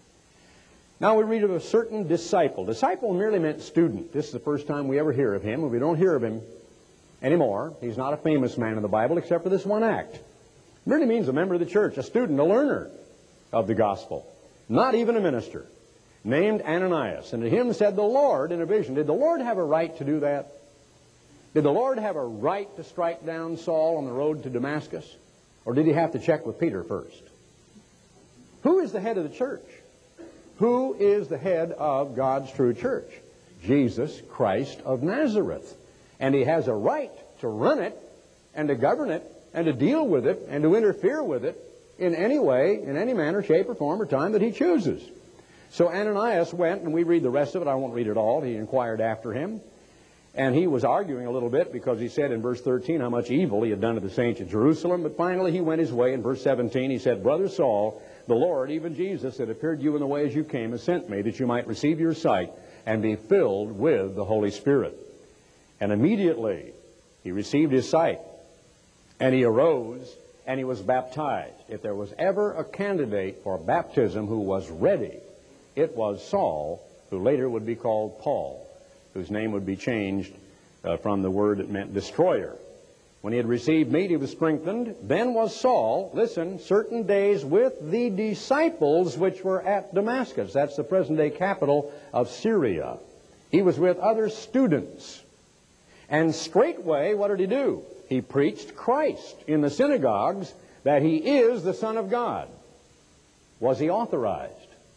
S1: Now we read of a certain disciple. Disciple merely meant student. This is the first time we ever hear of him, and we don't hear of him anymore. He's not a famous man in the Bible except for this one act. It merely means a member of the church, a student, a learner of the gospel. Not even a minister, named Ananias. And to him said the Lord in a vision. Did the Lord have a right to do that? Did the Lord have a right to strike down Saul on the road to Damascus? Or did he have to check with Peter first? Who is the head of the church? Who is the head of God's true church? Jesus Christ of Nazareth. And he has a right to run it and to govern it and to deal with it and to interfere with it in any way, in any manner, shape, or form, or time that he chooses. So Ananias went, and we read the rest of it. I won't read it all. He inquired after him. And he was arguing a little bit because he said in verse thirteen how much evil he had done to the saints at Jerusalem. But finally he went his way. In verse seventeen he said, Brother Saul, the Lord, even Jesus, that appeared to you in the way as you came, has sent me that you might receive your sight and be filled with the Holy Spirit. And immediately he received his sight, and he arose, and he was baptized. If there was ever a candidate for baptism who was ready, it was Saul, who later would be called Paul, whose name would be changed uh, from the word that meant destroyer. When he had received meat, he was strengthened. Then was Saul, listen, certain days with the disciples which were at Damascus. That's the present-day capital of Syria. He was with other students. And straightway, what did he do? He preached Christ in the synagogues, that he is the Son of God. Was he authorized?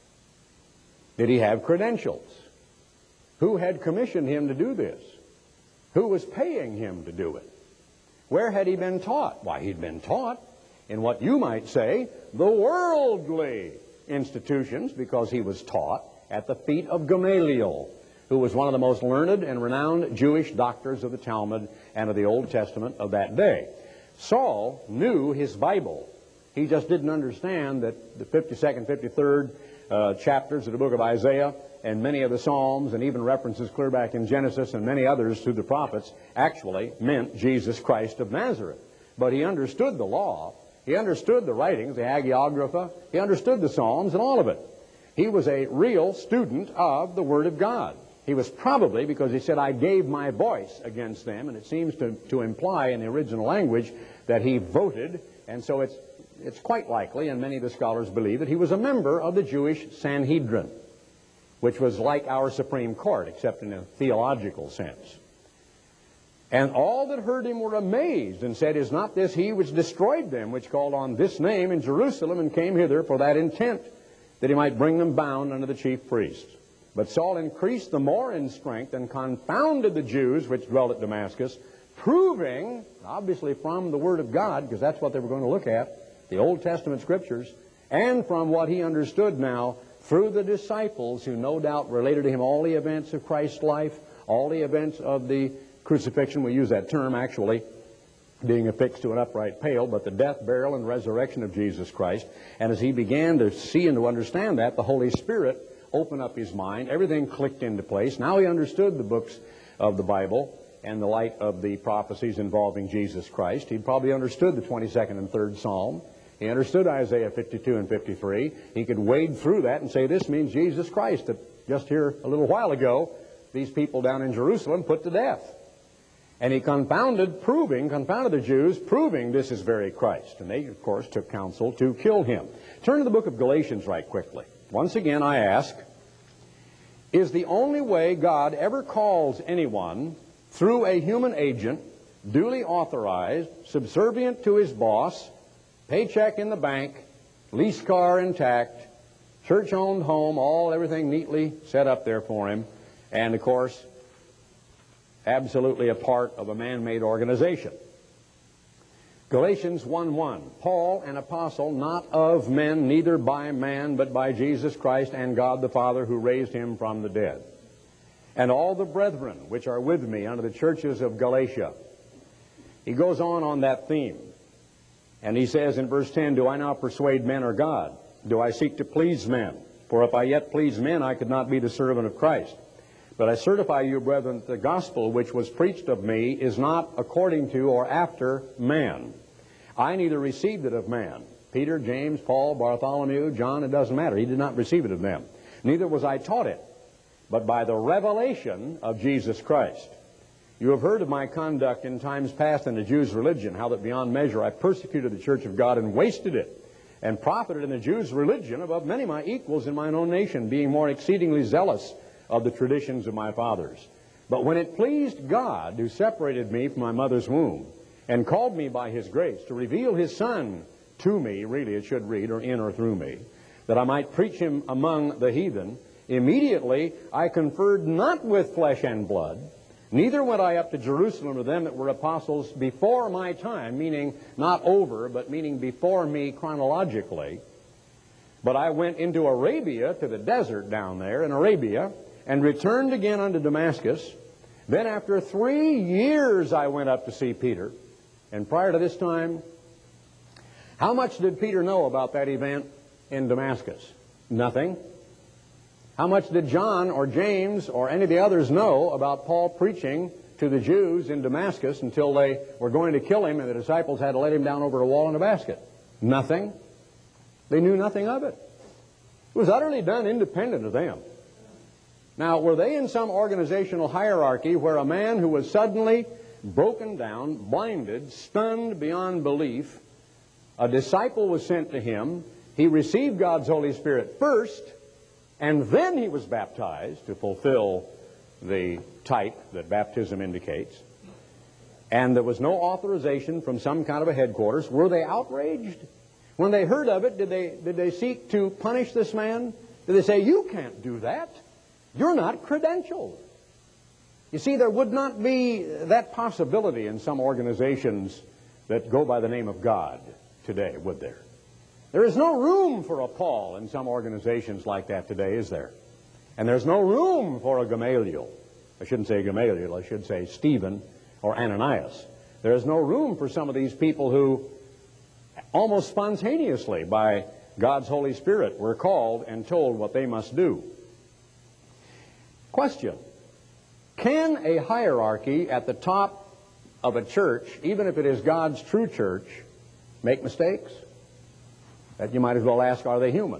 S1: Did he have credentials? Who had commissioned him to do this? Who was paying him to do it? Where had he been taught? Why, he'd been taught in what you might say the worldly institutions, because he was taught at the feet of Gamaliel, who was one of the most learned and renowned Jewish doctors of the Talmud and of the Old Testament of that day. Saul knew his Bible. He just didn't understand that the fifty-second, fifty-third uh, chapters of the book of Isaiah and many of the Psalms and even references clear back in Genesis and many others through the prophets actually meant Jesus Christ of Nazareth. But he understood the law. He understood the writings, the Hagiographa. He understood the Psalms and all of it. He was a real student of the Word of God. He was probably, because he said, I gave my voice against them, and it seems to, to imply in the original language that he voted, and so it's, it's quite likely, and many of the scholars believe, that he was a member of the Jewish Sanhedrin, which was like our Supreme Court, except in a theological sense. And all that heard him were amazed, and said, Is not this he which destroyed them, which called on this name in Jerusalem, and came hither for that intent, that he might bring them bound unto the chief priests. But Saul increased the more in strength and confounded the Jews which dwelt at Damascus, proving, obviously from the Word of God, because that's what they were going to look at, the Old Testament Scriptures, and from what he understood now through the disciples who no doubt related to him all the events of Christ's life, all the events of the crucifixion. We use that term actually, being affixed to an upright pale, but the death, burial, and resurrection of Jesus Christ. And as he began to see and to understand that, the Holy Spirit opened up his mind. Everything clicked into place. Now he understood the books of the Bible and the light of the prophecies involving Jesus Christ. He probably understood the twenty-second and third Psalm. He understood Isaiah fifty-two and fifty-three. He could wade through that and say, this means Jesus Christ, that just here a little while ago, these people down in Jerusalem put to death. And he confounded, proving, confounded the Jews, proving this is very Christ. And they, of course, took counsel to kill him. Turn to the book of Galatians right quickly. Once again, I ask, is the only way God ever calls anyone through a human agent, duly authorized, subservient to his boss, paycheck in the bank, lease car intact, church-owned home, all everything neatly set up there for him, and, of course, absolutely a part of a man-made organization. Galatians one one, Paul, an apostle, not of men, neither by man, but by Jesus Christ and God the Father, who raised him from the dead. And all the brethren which are with me unto the churches of Galatia. He goes on on that theme. And he says in verse ten, do I now persuade men or God? Do I seek to please men? For if I yet please men, I could not be the servant of Christ. But I certify you, brethren, that the gospel which was preached of me is not according to or after man. I neither received it of man. Peter, James, Paul, Bartholomew, John, it doesn't matter. He did not receive it of them. Neither was I taught it, but by the revelation of Jesus Christ. You have heard of my conduct in times past in the Jews' religion, how that beyond measure I persecuted the church of God and wasted it, and profited in the Jews' religion above many of my equals in mine own nation, being more exceedingly zealous of the traditions of my fathers. But when it pleased God, who separated me from my mother's womb, and called me by his grace to reveal his Son to me, really it should read, or in or through me, that I might preach him among the heathen, immediately I conferred not with flesh and blood, neither went I up to Jerusalem to them that were apostles before my time, meaning not over, but meaning before me chronologically. But I went into Arabia, to the desert down there in Arabia, and returned again unto Damascus. Then after three years I went up to see Peter. And prior to this time, how much did Peter know about that event in Damascus? Nothing. How much did John or James or any of the others know about Paul preaching to the Jews in Damascus until they were going to kill him and the disciples had to let him down over a wall in a basket? Nothing. They knew nothing of it. It was utterly done independent of them. Now, were they in some organizational hierarchy where a man who was suddenly broken down, blinded, stunned beyond belief, a disciple was sent to him, he received God's Holy Spirit first, and then he was baptized to fulfill the type that baptism indicates, and there was no authorization from some kind of a headquarters? Were they outraged? When they heard of it, did they, did they seek to punish this man? Did they say, you can't do that? You're not credentialed. You see, there would not be that possibility in some organizations that go by the name of God today, would there? There is no room for a Paul in some organizations like that today, is there? And there's no room for a Gamaliel. I shouldn't say Gamaliel, I should say Stephen or Ananias. There is no room for some of these people who almost spontaneously by God's Holy Spirit were called and told what they must do. Question: can a hierarchy at the top of a church, even if it is God's true church, make mistakes? That you might as well ask, are they human?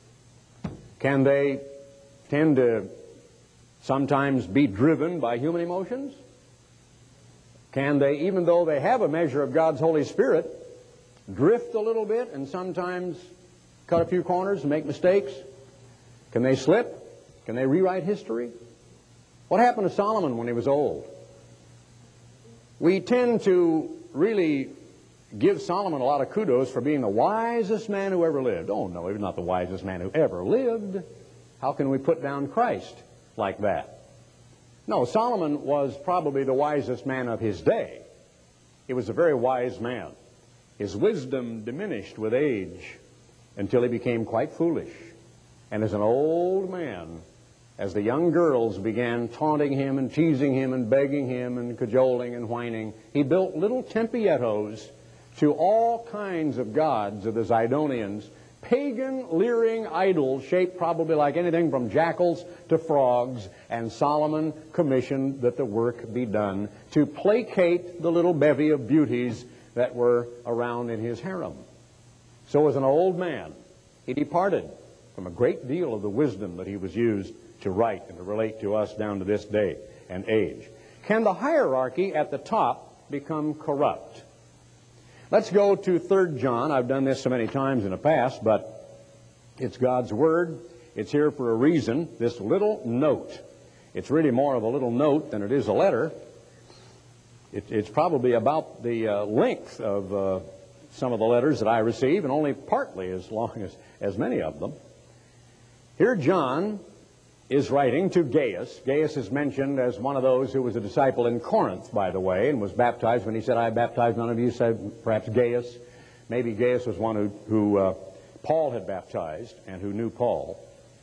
S1: Can they tend to sometimes be driven by human emotions? Can they, even though they have a measure of God's Holy Spirit, drift a little bit and sometimes cut a few corners and make mistakes? Can they slip? Can they rewrite history? What happened to Solomon when he was old? We tend to really give Solomon a lot of kudos for being the wisest man who ever lived. Oh, no, he was not the wisest man who ever lived. How can we put down Christ like that? No, Solomon was probably the wisest man of his day. He was a very wise man. His wisdom diminished with age until he became quite foolish. And as an old man, as the young girls began taunting him and teasing him and begging him and cajoling and whining, he built little tempiettos to all kinds of gods of the Zidonians, pagan, leering idols shaped probably like anything from jackals to frogs, and Solomon commissioned that the work be done to placate the little bevy of beauties that were around in his harem. So as an old man, he departed from a great deal of the wisdom that he was used to write and to relate to us down to this day and age. Can the hierarchy at the top become corrupt? Let's go to Third John. I've done this so many times in the past, but it's God's Word. It's here for a reason. This little note. It's really more of a little note than it is a letter. It, it's probably about the uh, length of uh, some of the letters that I receive, and only partly as long as, as many of them. Here John is writing to Gaius. Gaius is mentioned as one of those who was a disciple in Corinth, by the way, and was baptized. When he said, I baptized none of you, said perhaps Gaius. Maybe Gaius was one who, who uh, Paul had baptized and who knew Paul.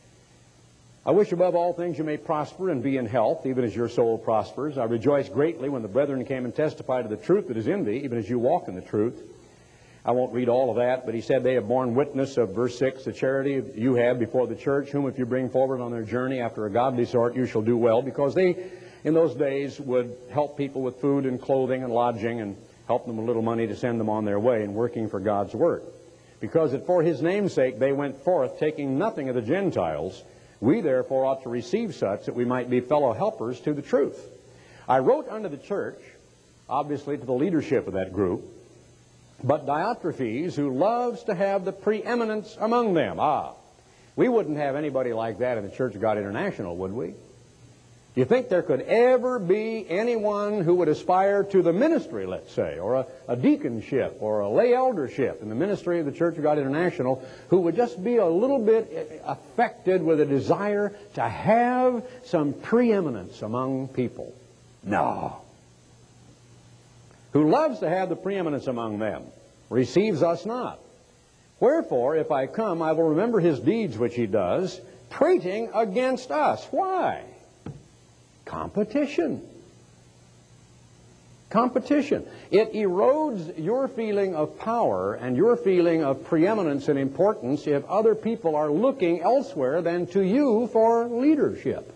S1: I wish above all things you may prosper and be in health, even as your soul prospers. I rejoice greatly when the brethren came and testified to the truth that is in thee, even as you walk in the truth. I won't read all of that, but he said they have borne witness of, verse six, the charity you have before the church, whom if you bring forward on their journey after a godly sort, you shall do well, because they, in those days, would help people with food and clothing and lodging and help them with a little money to send them on their way in working for God's work. Because that for his name's sake they went forth, taking nothing of the Gentiles, we therefore ought to receive such that we might be fellow helpers to the truth. I wrote unto the church, obviously to the leadership of that group, but Diotrephes, who loves to have the preeminence among them. Ah, we wouldn't have anybody like that in the Church of God International, would we? Do you think there could ever be anyone who would aspire to the ministry, let's say, or a, a deaconship or a lay eldership in the ministry of the Church of God International, who would just be a little bit affected with a desire to have some preeminence among people? No. Who loves to have the preeminence among them, receives us not. Wherefore, if I come, I will remember his deeds which he does, prating against us. Why? Competition. Competition. It erodes your feeling of power and your feeling of preeminence and importance if other people are looking elsewhere than to you for leadership.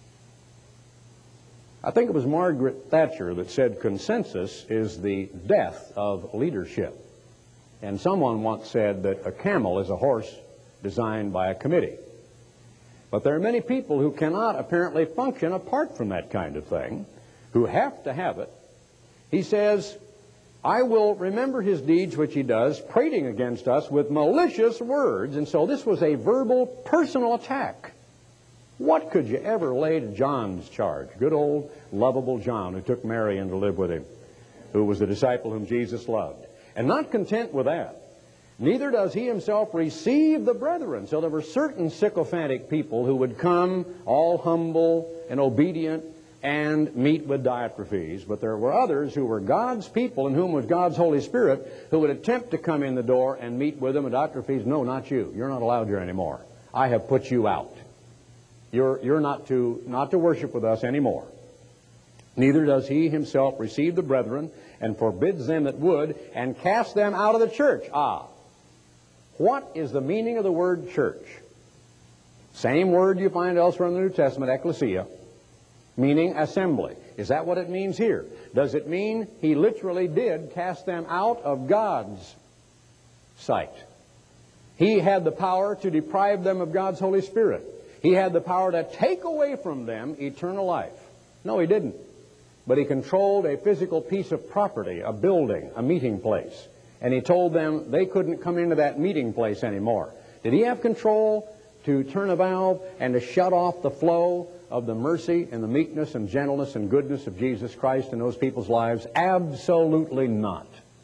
S1: I think it was Margaret Thatcher that said consensus is the death of leadership. And someone once said that a camel is a horse designed by a committee. But there are many people who cannot apparently function apart from that kind of thing, who have to have it. He says, I will remember his deeds which he does, prating against us with malicious words. And so this was a verbal, personal attack. What could you ever lay to John's charge? Good old, lovable John, who took Mary in to live with him, who was the disciple whom Jesus loved. And not content with that, neither does he himself receive the brethren. So there were certain sycophantic people who would come all humble and obedient and meet with Diotrephes. But there were others who were God's people in whom was God's Holy Spirit who would attempt to come in the door and meet with them. And Diotrephes, no, not you. You're not allowed here anymore. I have put you out. You're, you're not to, not to worship with us anymore. Neither does he himself receive the brethren, and forbids them that would, and cast them out of the church. Ah, what is the meaning of the word church? Same word you find elsewhere in the New Testament, ecclesia, meaning assembly. Is that what it means here? Does it mean he literally did cast them out of God's sight? He had the power to deprive them of God's Holy Spirit. He had the power to take away from them eternal life. No, he didn't. But he controlled a physical piece of property, a building, a meeting place. And he told them they couldn't come into that meeting place anymore. Did he have control to turn a valve and to shut off the flow of the mercy and the meekness and gentleness and goodness of Jesus Christ in those people's lives? Absolutely not.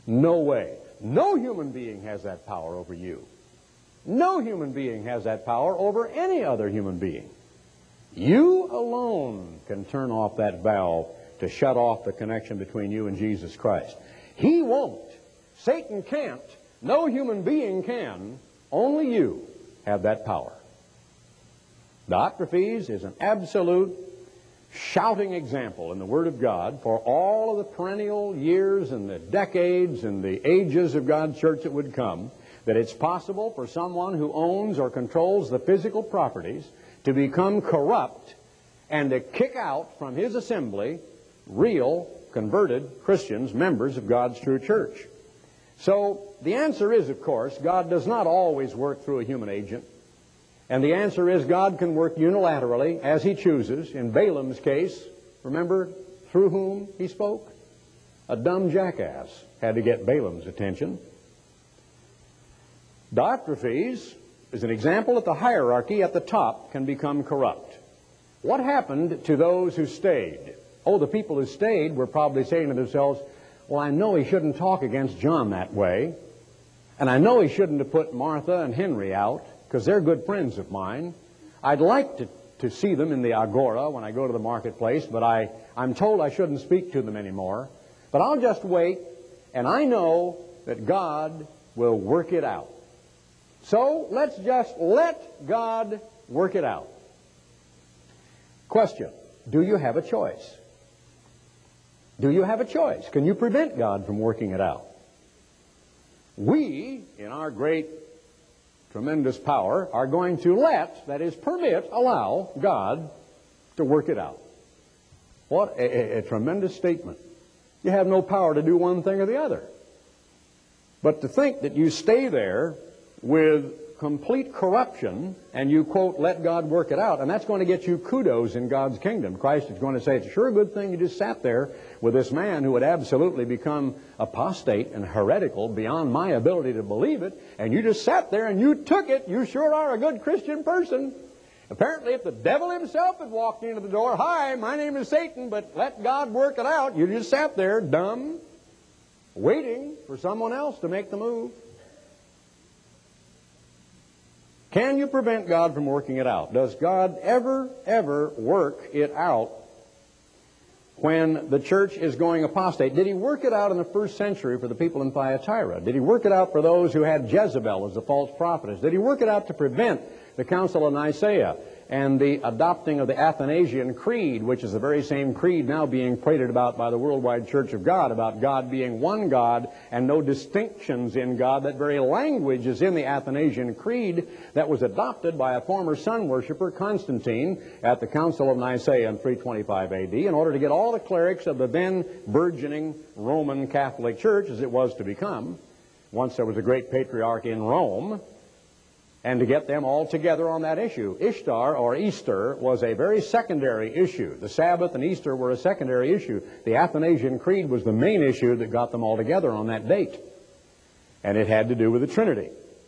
S1: No way. No human being has that power over you. No human being has that power over any other human being. You alone can turn off that valve to shut off the connection between you and Jesus Christ. He won't. Satan can't. No human being can. Only you have that power. Diotrephes is an absolute shouting example in the Word of God for all of the perennial years and the decades and the ages of God's church that would come, that it's possible for someone who owns or controls the physical properties to become corrupt and to kick out from his assembly real, converted Christians, members of God's true church. So the answer is, of course, God does not always work through a human agent. And the answer is God can work unilaterally as He chooses. In Balaam's case, remember through whom he spoke? A dumb jackass had to get Balaam's attention. Diotrephes is an example that the hierarchy at the top can become corrupt. What happened to those who stayed? Oh, the people who stayed were probably saying to themselves, well, I know he shouldn't talk against John that way, and I know he shouldn't have put Martha and Henry out, because they're good friends of mine. I'd like to, to see them in the agora when I go to the marketplace, but I, I'm told I shouldn't speak to them anymore. But I'll just wait, and I know that God will work it out. So let's just let God work it out. Question, do you have a choice? Do you have a choice? Can you prevent God from working it out? We, in our great, tremendous power, are going to let, that is, permit, allow God to work it out. What a, a, a tremendous statement. You have no power to do one thing or the other. But to think that you stay there with complete corruption and you, quote, let God work it out, and that's going to get you kudos in God's kingdom. Christ is going to say, it's sure a good thing you just sat there with this man who had absolutely become apostate and heretical beyond my ability to believe it, and you just sat there and you took it. You sure are a good Christian person. Apparently, if the devil himself had walked into the door, hi, my name is Satan, but let God work it out, you just sat there, dumb, waiting for someone else to make the move. Can you prevent God from working it out? Does God ever, ever work it out when the church is going apostate? Did He work it out in the first century for the people in Thyatira? Did He work it out for those who had Jezebel as the false prophetess? Did He work it out to prevent the Council of Nicaea and the adopting of the Athanasian Creed, which is the very same creed now being prated about by the worldwide Church of God, about God being one God and no distinctions in God? That very language is in the Athanasian Creed that was adopted by a former sun worshiper, Constantine, at the Council of Nicaea in three twenty-five A D in order to get all the clerics of the then burgeoning Roman Catholic Church, as it was to become, once there was a great patriarch in Rome, and to get them all together on that issue. Ishtar, or Easter, was a very secondary issue. The Sabbath and Easter were a secondary issue. The Athanasian Creed was the main issue that got them all together on that date. And it had to do with the Trinity.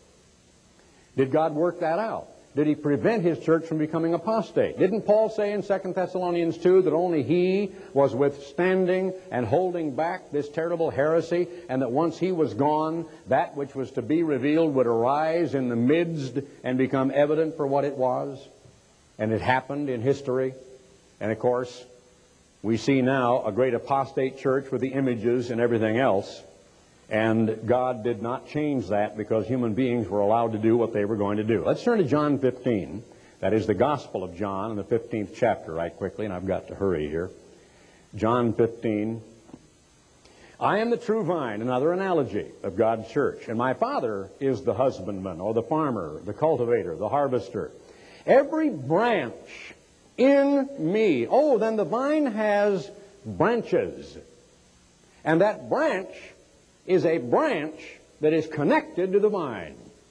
S1: Did God work that out? Did He prevent His church from becoming apostate? Didn't Paul say in Second Thessalonians two that only he was withstanding and holding back this terrible heresy, and that once he was gone, that which was to be revealed would arise in the midst and become evident for what it was? And it happened in history. And of course, we see now a great apostate church with the images and everything else. And God did not change that because human beings were allowed to do what they were going to do. Let's turn to John fifteen. That is the Gospel of John in the fifteenth chapter right quickly, and I've got to hurry here. John fifteen. I am the true vine, another analogy of God's church. And my Father is the husbandman, or the farmer, the cultivator, the harvester. Every branch in me. Oh, then the vine has branches. And that branch is a branch that is connected to the vine.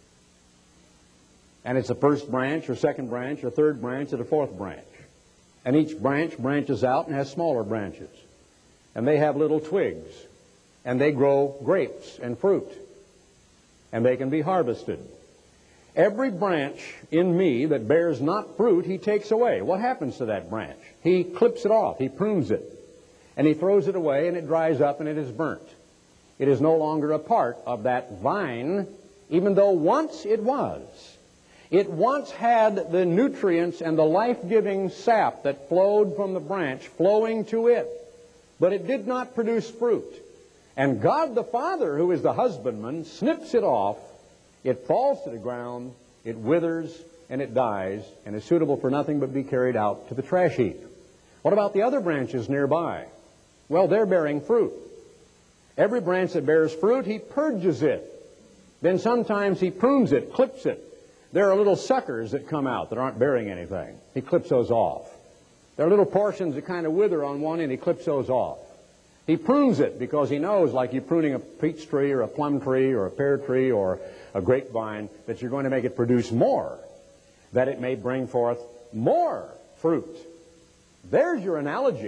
S1: And it's the first branch, or second branch, or third branch, or the fourth branch. And each branch branches out and has smaller branches. And they have little twigs. And they grow grapes and fruit. And they can be harvested. Every branch in me that bears not fruit, He takes away. What happens to that branch? He clips it off. He prunes it. And He throws it away, and it dries up, and it is burnt. It is no longer a part of that vine, even though once it was. It once had the nutrients and the life-giving sap that flowed from the branch flowing to it, but it did not produce fruit. And God the Father, who is the husbandman, snips it off. It falls to the ground, it withers, and it dies, and is suitable for nothing but be carried out to the trash heap. What about the other branches nearby? Well, they're bearing fruit. Every branch that bears fruit, he purges it. Then sometimes he prunes it, clips it. There are little suckers that come out that aren't bearing anything. He clips those off. There are little portions that kind of wither on one end. He clips those off. He prunes it because he knows, like you're pruning a peach tree or a plum tree or a pear tree or a grapevine, that you're going to make it produce more, that it may bring forth more fruit. There's your analogy.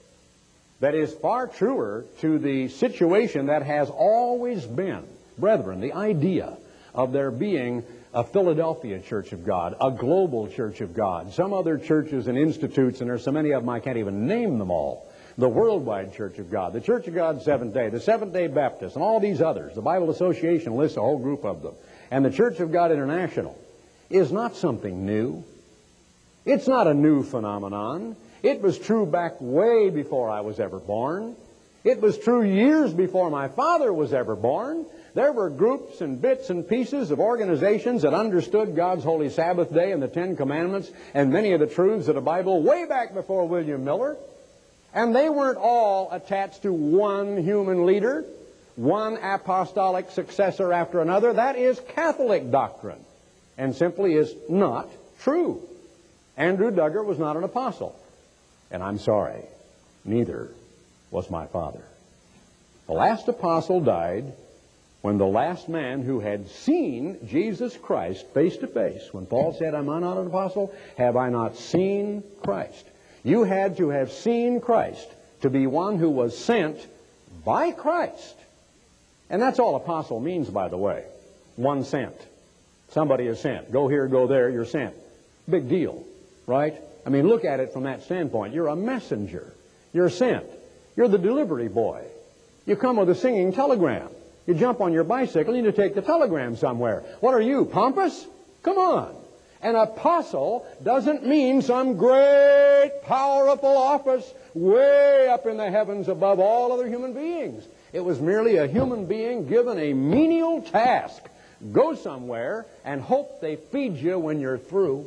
S1: That is far truer to the situation that has always been, brethren, the idea of there being a Philadelphia Church of God, a global Church of God, some other churches and institutes, and there's so many of them I can't even name them all, the Worldwide Church of God, the Church of God Seventh-day, the Seventh-day Baptist, and all these others. The Bible Association lists a whole group of them. And the Church of God International is not something new. It's not a new phenomenon. It was true back way before I was ever born. It was true years before my father was ever born. There were groups and bits and pieces of organizations that understood God's holy Sabbath day and the Ten Commandments and many of the truths of the Bible way back before William Miller. And they weren't all attached to one human leader, one apostolic successor after another. That is Catholic doctrine and simply is not true. Andrew Duggar was not an apostle. And I'm sorry, neither was my father. The last apostle died when the last man who had seen Jesus Christ face to face, when Paul said, am I not an apostle? Have I not seen Christ? You had to have seen Christ to be one who was sent by Christ. And that's all apostle means, by the way. One sent. Somebody is sent. Go here, go there, you're sent. Big deal, right? I mean, look at it from that standpoint. You're a messenger. You're sent. You're the delivery boy. You come with a singing telegram. You jump on your bicycle, you need to take the telegram somewhere. What are you, pompous? Come on. An apostle doesn't mean some great, powerful office way up in the heavens above all other human beings. It was merely a human being given a menial task. Go somewhere and hope they feed you when you're through.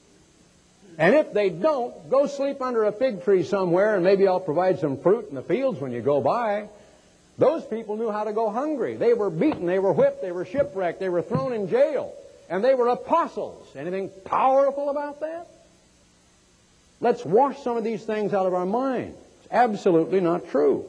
S1: And if they don't, go sleep under a fig tree somewhere and maybe I'll provide some fruit in the fields when you go by. Those people knew how to go hungry. They were beaten, they were whipped, they were shipwrecked, they were thrown in jail. And they were apostles. Anything powerful about that? Let's wash some of these things out of our mind. It's absolutely not true.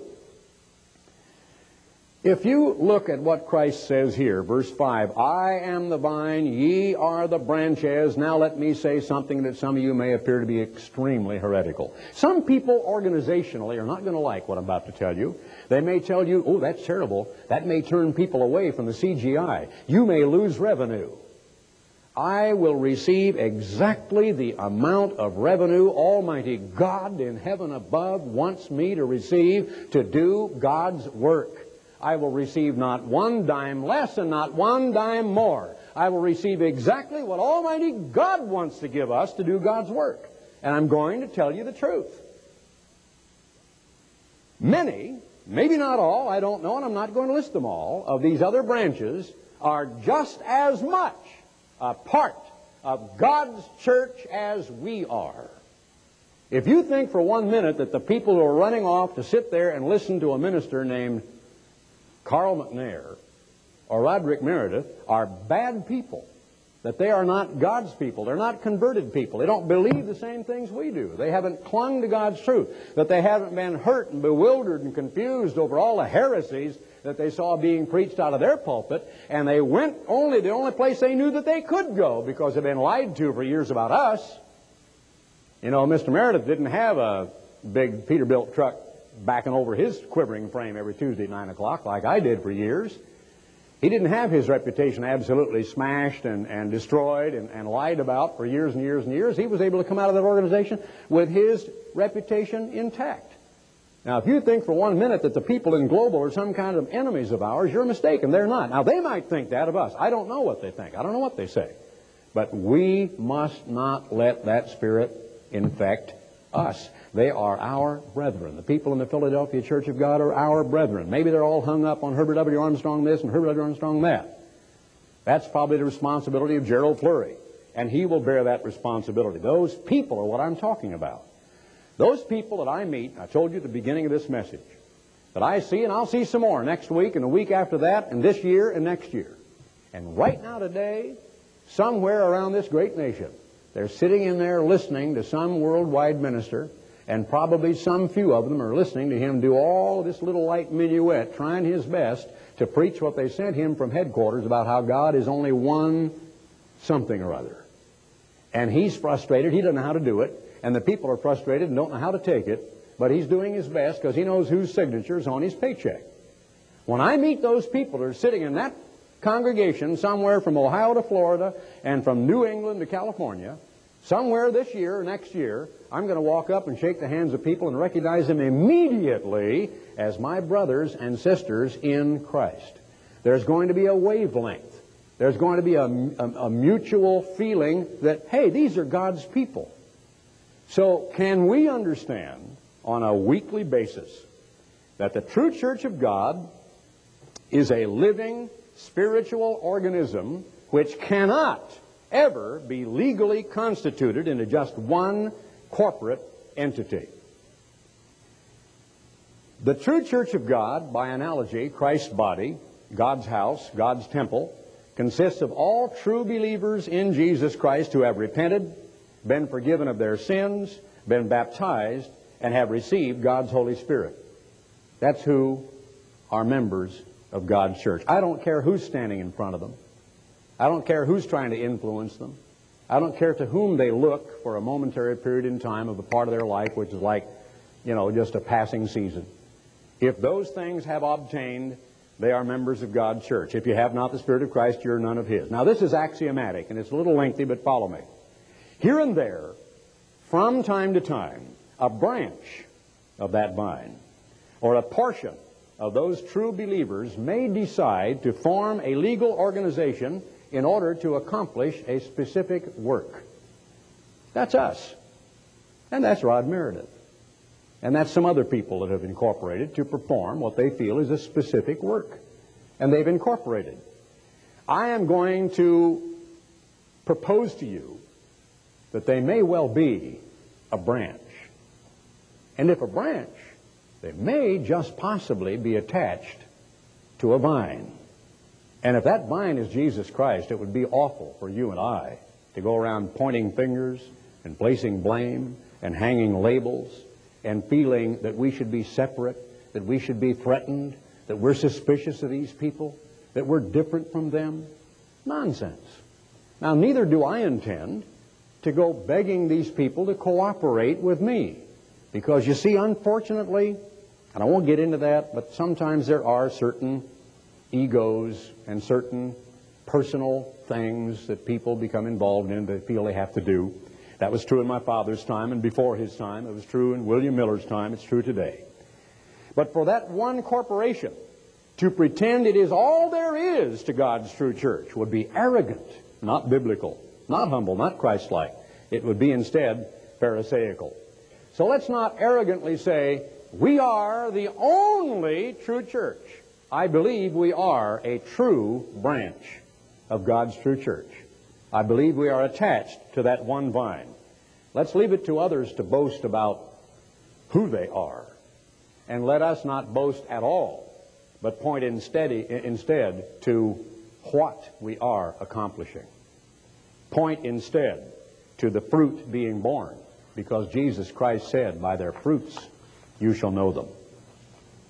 S1: If you look at what Christ says here, verse five, I am the vine, ye are the branches. Now let me say something that some of you may appear to be extremely heretical. Some people organizationally are not going to like what I'm about to tell you. They may tell you, oh, that's terrible. That may turn people away from the C G I. You may lose revenue. I will receive exactly the amount of revenue Almighty God in heaven above wants me to receive to do God's work. I will receive not one dime less and not one dime more. I will receive exactly what Almighty God wants to give us to do God's work. And I'm going to tell you the truth. Many, maybe not all, I don't know, and I'm not going to list them all, of these other branches are just as much a part of God's church as we are. If you think for one minute that the people who are running off to sit there and listen to a minister named Carl McNair or Roderick Meredith are bad people, that they are not God's people, they're not converted people, they don't believe the same things we do, they haven't clung to God's truth, that they haven't been hurt and bewildered and confused over all the heresies that they saw being preached out of their pulpit, and they went only the only place they knew that they could go because they've been lied to for years about us. You know, Mister Meredith didn't have a big Peterbilt truck backing over his quivering frame every Tuesday at nine o'clock like I did for years. He didn't have his reputation absolutely smashed and, and destroyed and, and lied about for years and years and years. He was able to come out of that organization with his reputation intact. Now, if you think for one minute that the people in Global are some kind of enemies of ours, you're mistaken. They're not. Now, they might think that of us. I don't know what they think. I don't know what they say. But we must not let that spirit infect us. They are our brethren. The people in the Philadelphia Church of God are our brethren. Maybe they're all hung up on Herbert W. Armstrong this and Herbert W. Armstrong that. That's probably the responsibility of Gerald Flurry, and he will bear that responsibility. Those people are what I'm talking about. Those people that I meet, I told you at the beginning of this message, that I see, and I'll see some more next week and the week after that and this year and next year. And right now today, somewhere around this great nation, they're sitting in there listening to some worldwide minister, and probably some few of them are listening to him do all this little light minuet, trying his best to preach what they sent him from headquarters about how God is only one something or other. And he's frustrated. He doesn't know how to do it. And the people are frustrated and don't know how to take it. But he's doing his best because he knows whose signature is on his paycheck. When I meet those people that are sitting in that congregation somewhere from Ohio to Florida and from New England to California, somewhere this year or next year, I'm going to walk up and shake the hands of people and recognize them immediately as my brothers and sisters in Christ. There's going to be a wavelength. There's going to be a, a, a mutual feeling that, hey, these are God's people. So can we understand on a weekly basis that the true Church of God is a living spiritual organism which cannot ever be legally constituted into just one corporate entity? The true Church of God, by analogy, Christ's body, God's house, God's temple, consists of all true believers in Jesus Christ who have repented, been forgiven of their sins, been baptized, and have received God's Holy Spirit. That's who are members of God's church. I don't care who's standing in front of them. I don't care who's trying to influence them. I don't care to whom they look for a momentary period in time of a part of their life which is like, you know, just a passing season. If those things have obtained, they are members of God's church. If you have not the Spirit of Christ, you're none of His. Now, this is axiomatic, and it's a little lengthy, but follow me. Here and there, from time to time, a branch of that vine or a portion of those true believers may decide to form a legal organization in order to accomplish a specific work. That's us. And that's Rod Meredith. And that's some other people that have incorporated to perform what they feel is a specific work. And they've incorporated. I am going to propose to you that they may well be a branch. And if a branch, they may just possibly be attached to a vine. And if that vine is Jesus Christ, it would be awful for you and I to go around pointing fingers and placing blame and hanging labels and feeling that we should be separate, that we should be threatened, that we're suspicious of these people, that we're different from them. Nonsense. Now, neither do I intend to go begging these people to cooperate with me. Because, you see, unfortunately, and I won't get into that, but sometimes there are certain egos and certain personal things that people become involved in, they feel they have to do. That was true in my father's time and before his time. It was true in William Miller's time. It's true today. But for that one corporation to pretend it is all there is to God's true church would be arrogant, not biblical, not humble, not Christ-like. It would be instead Pharisaical. So let's not arrogantly say, we are the only true church. I believe we are a true branch of God's true church. I believe we are attached to that one vine. Let's leave it to others to boast about who they are. And let us not boast at all, but point instead, instead to what we are accomplishing. Point instead to the fruit being born, because Jesus Christ said, by their fruits you shall know them.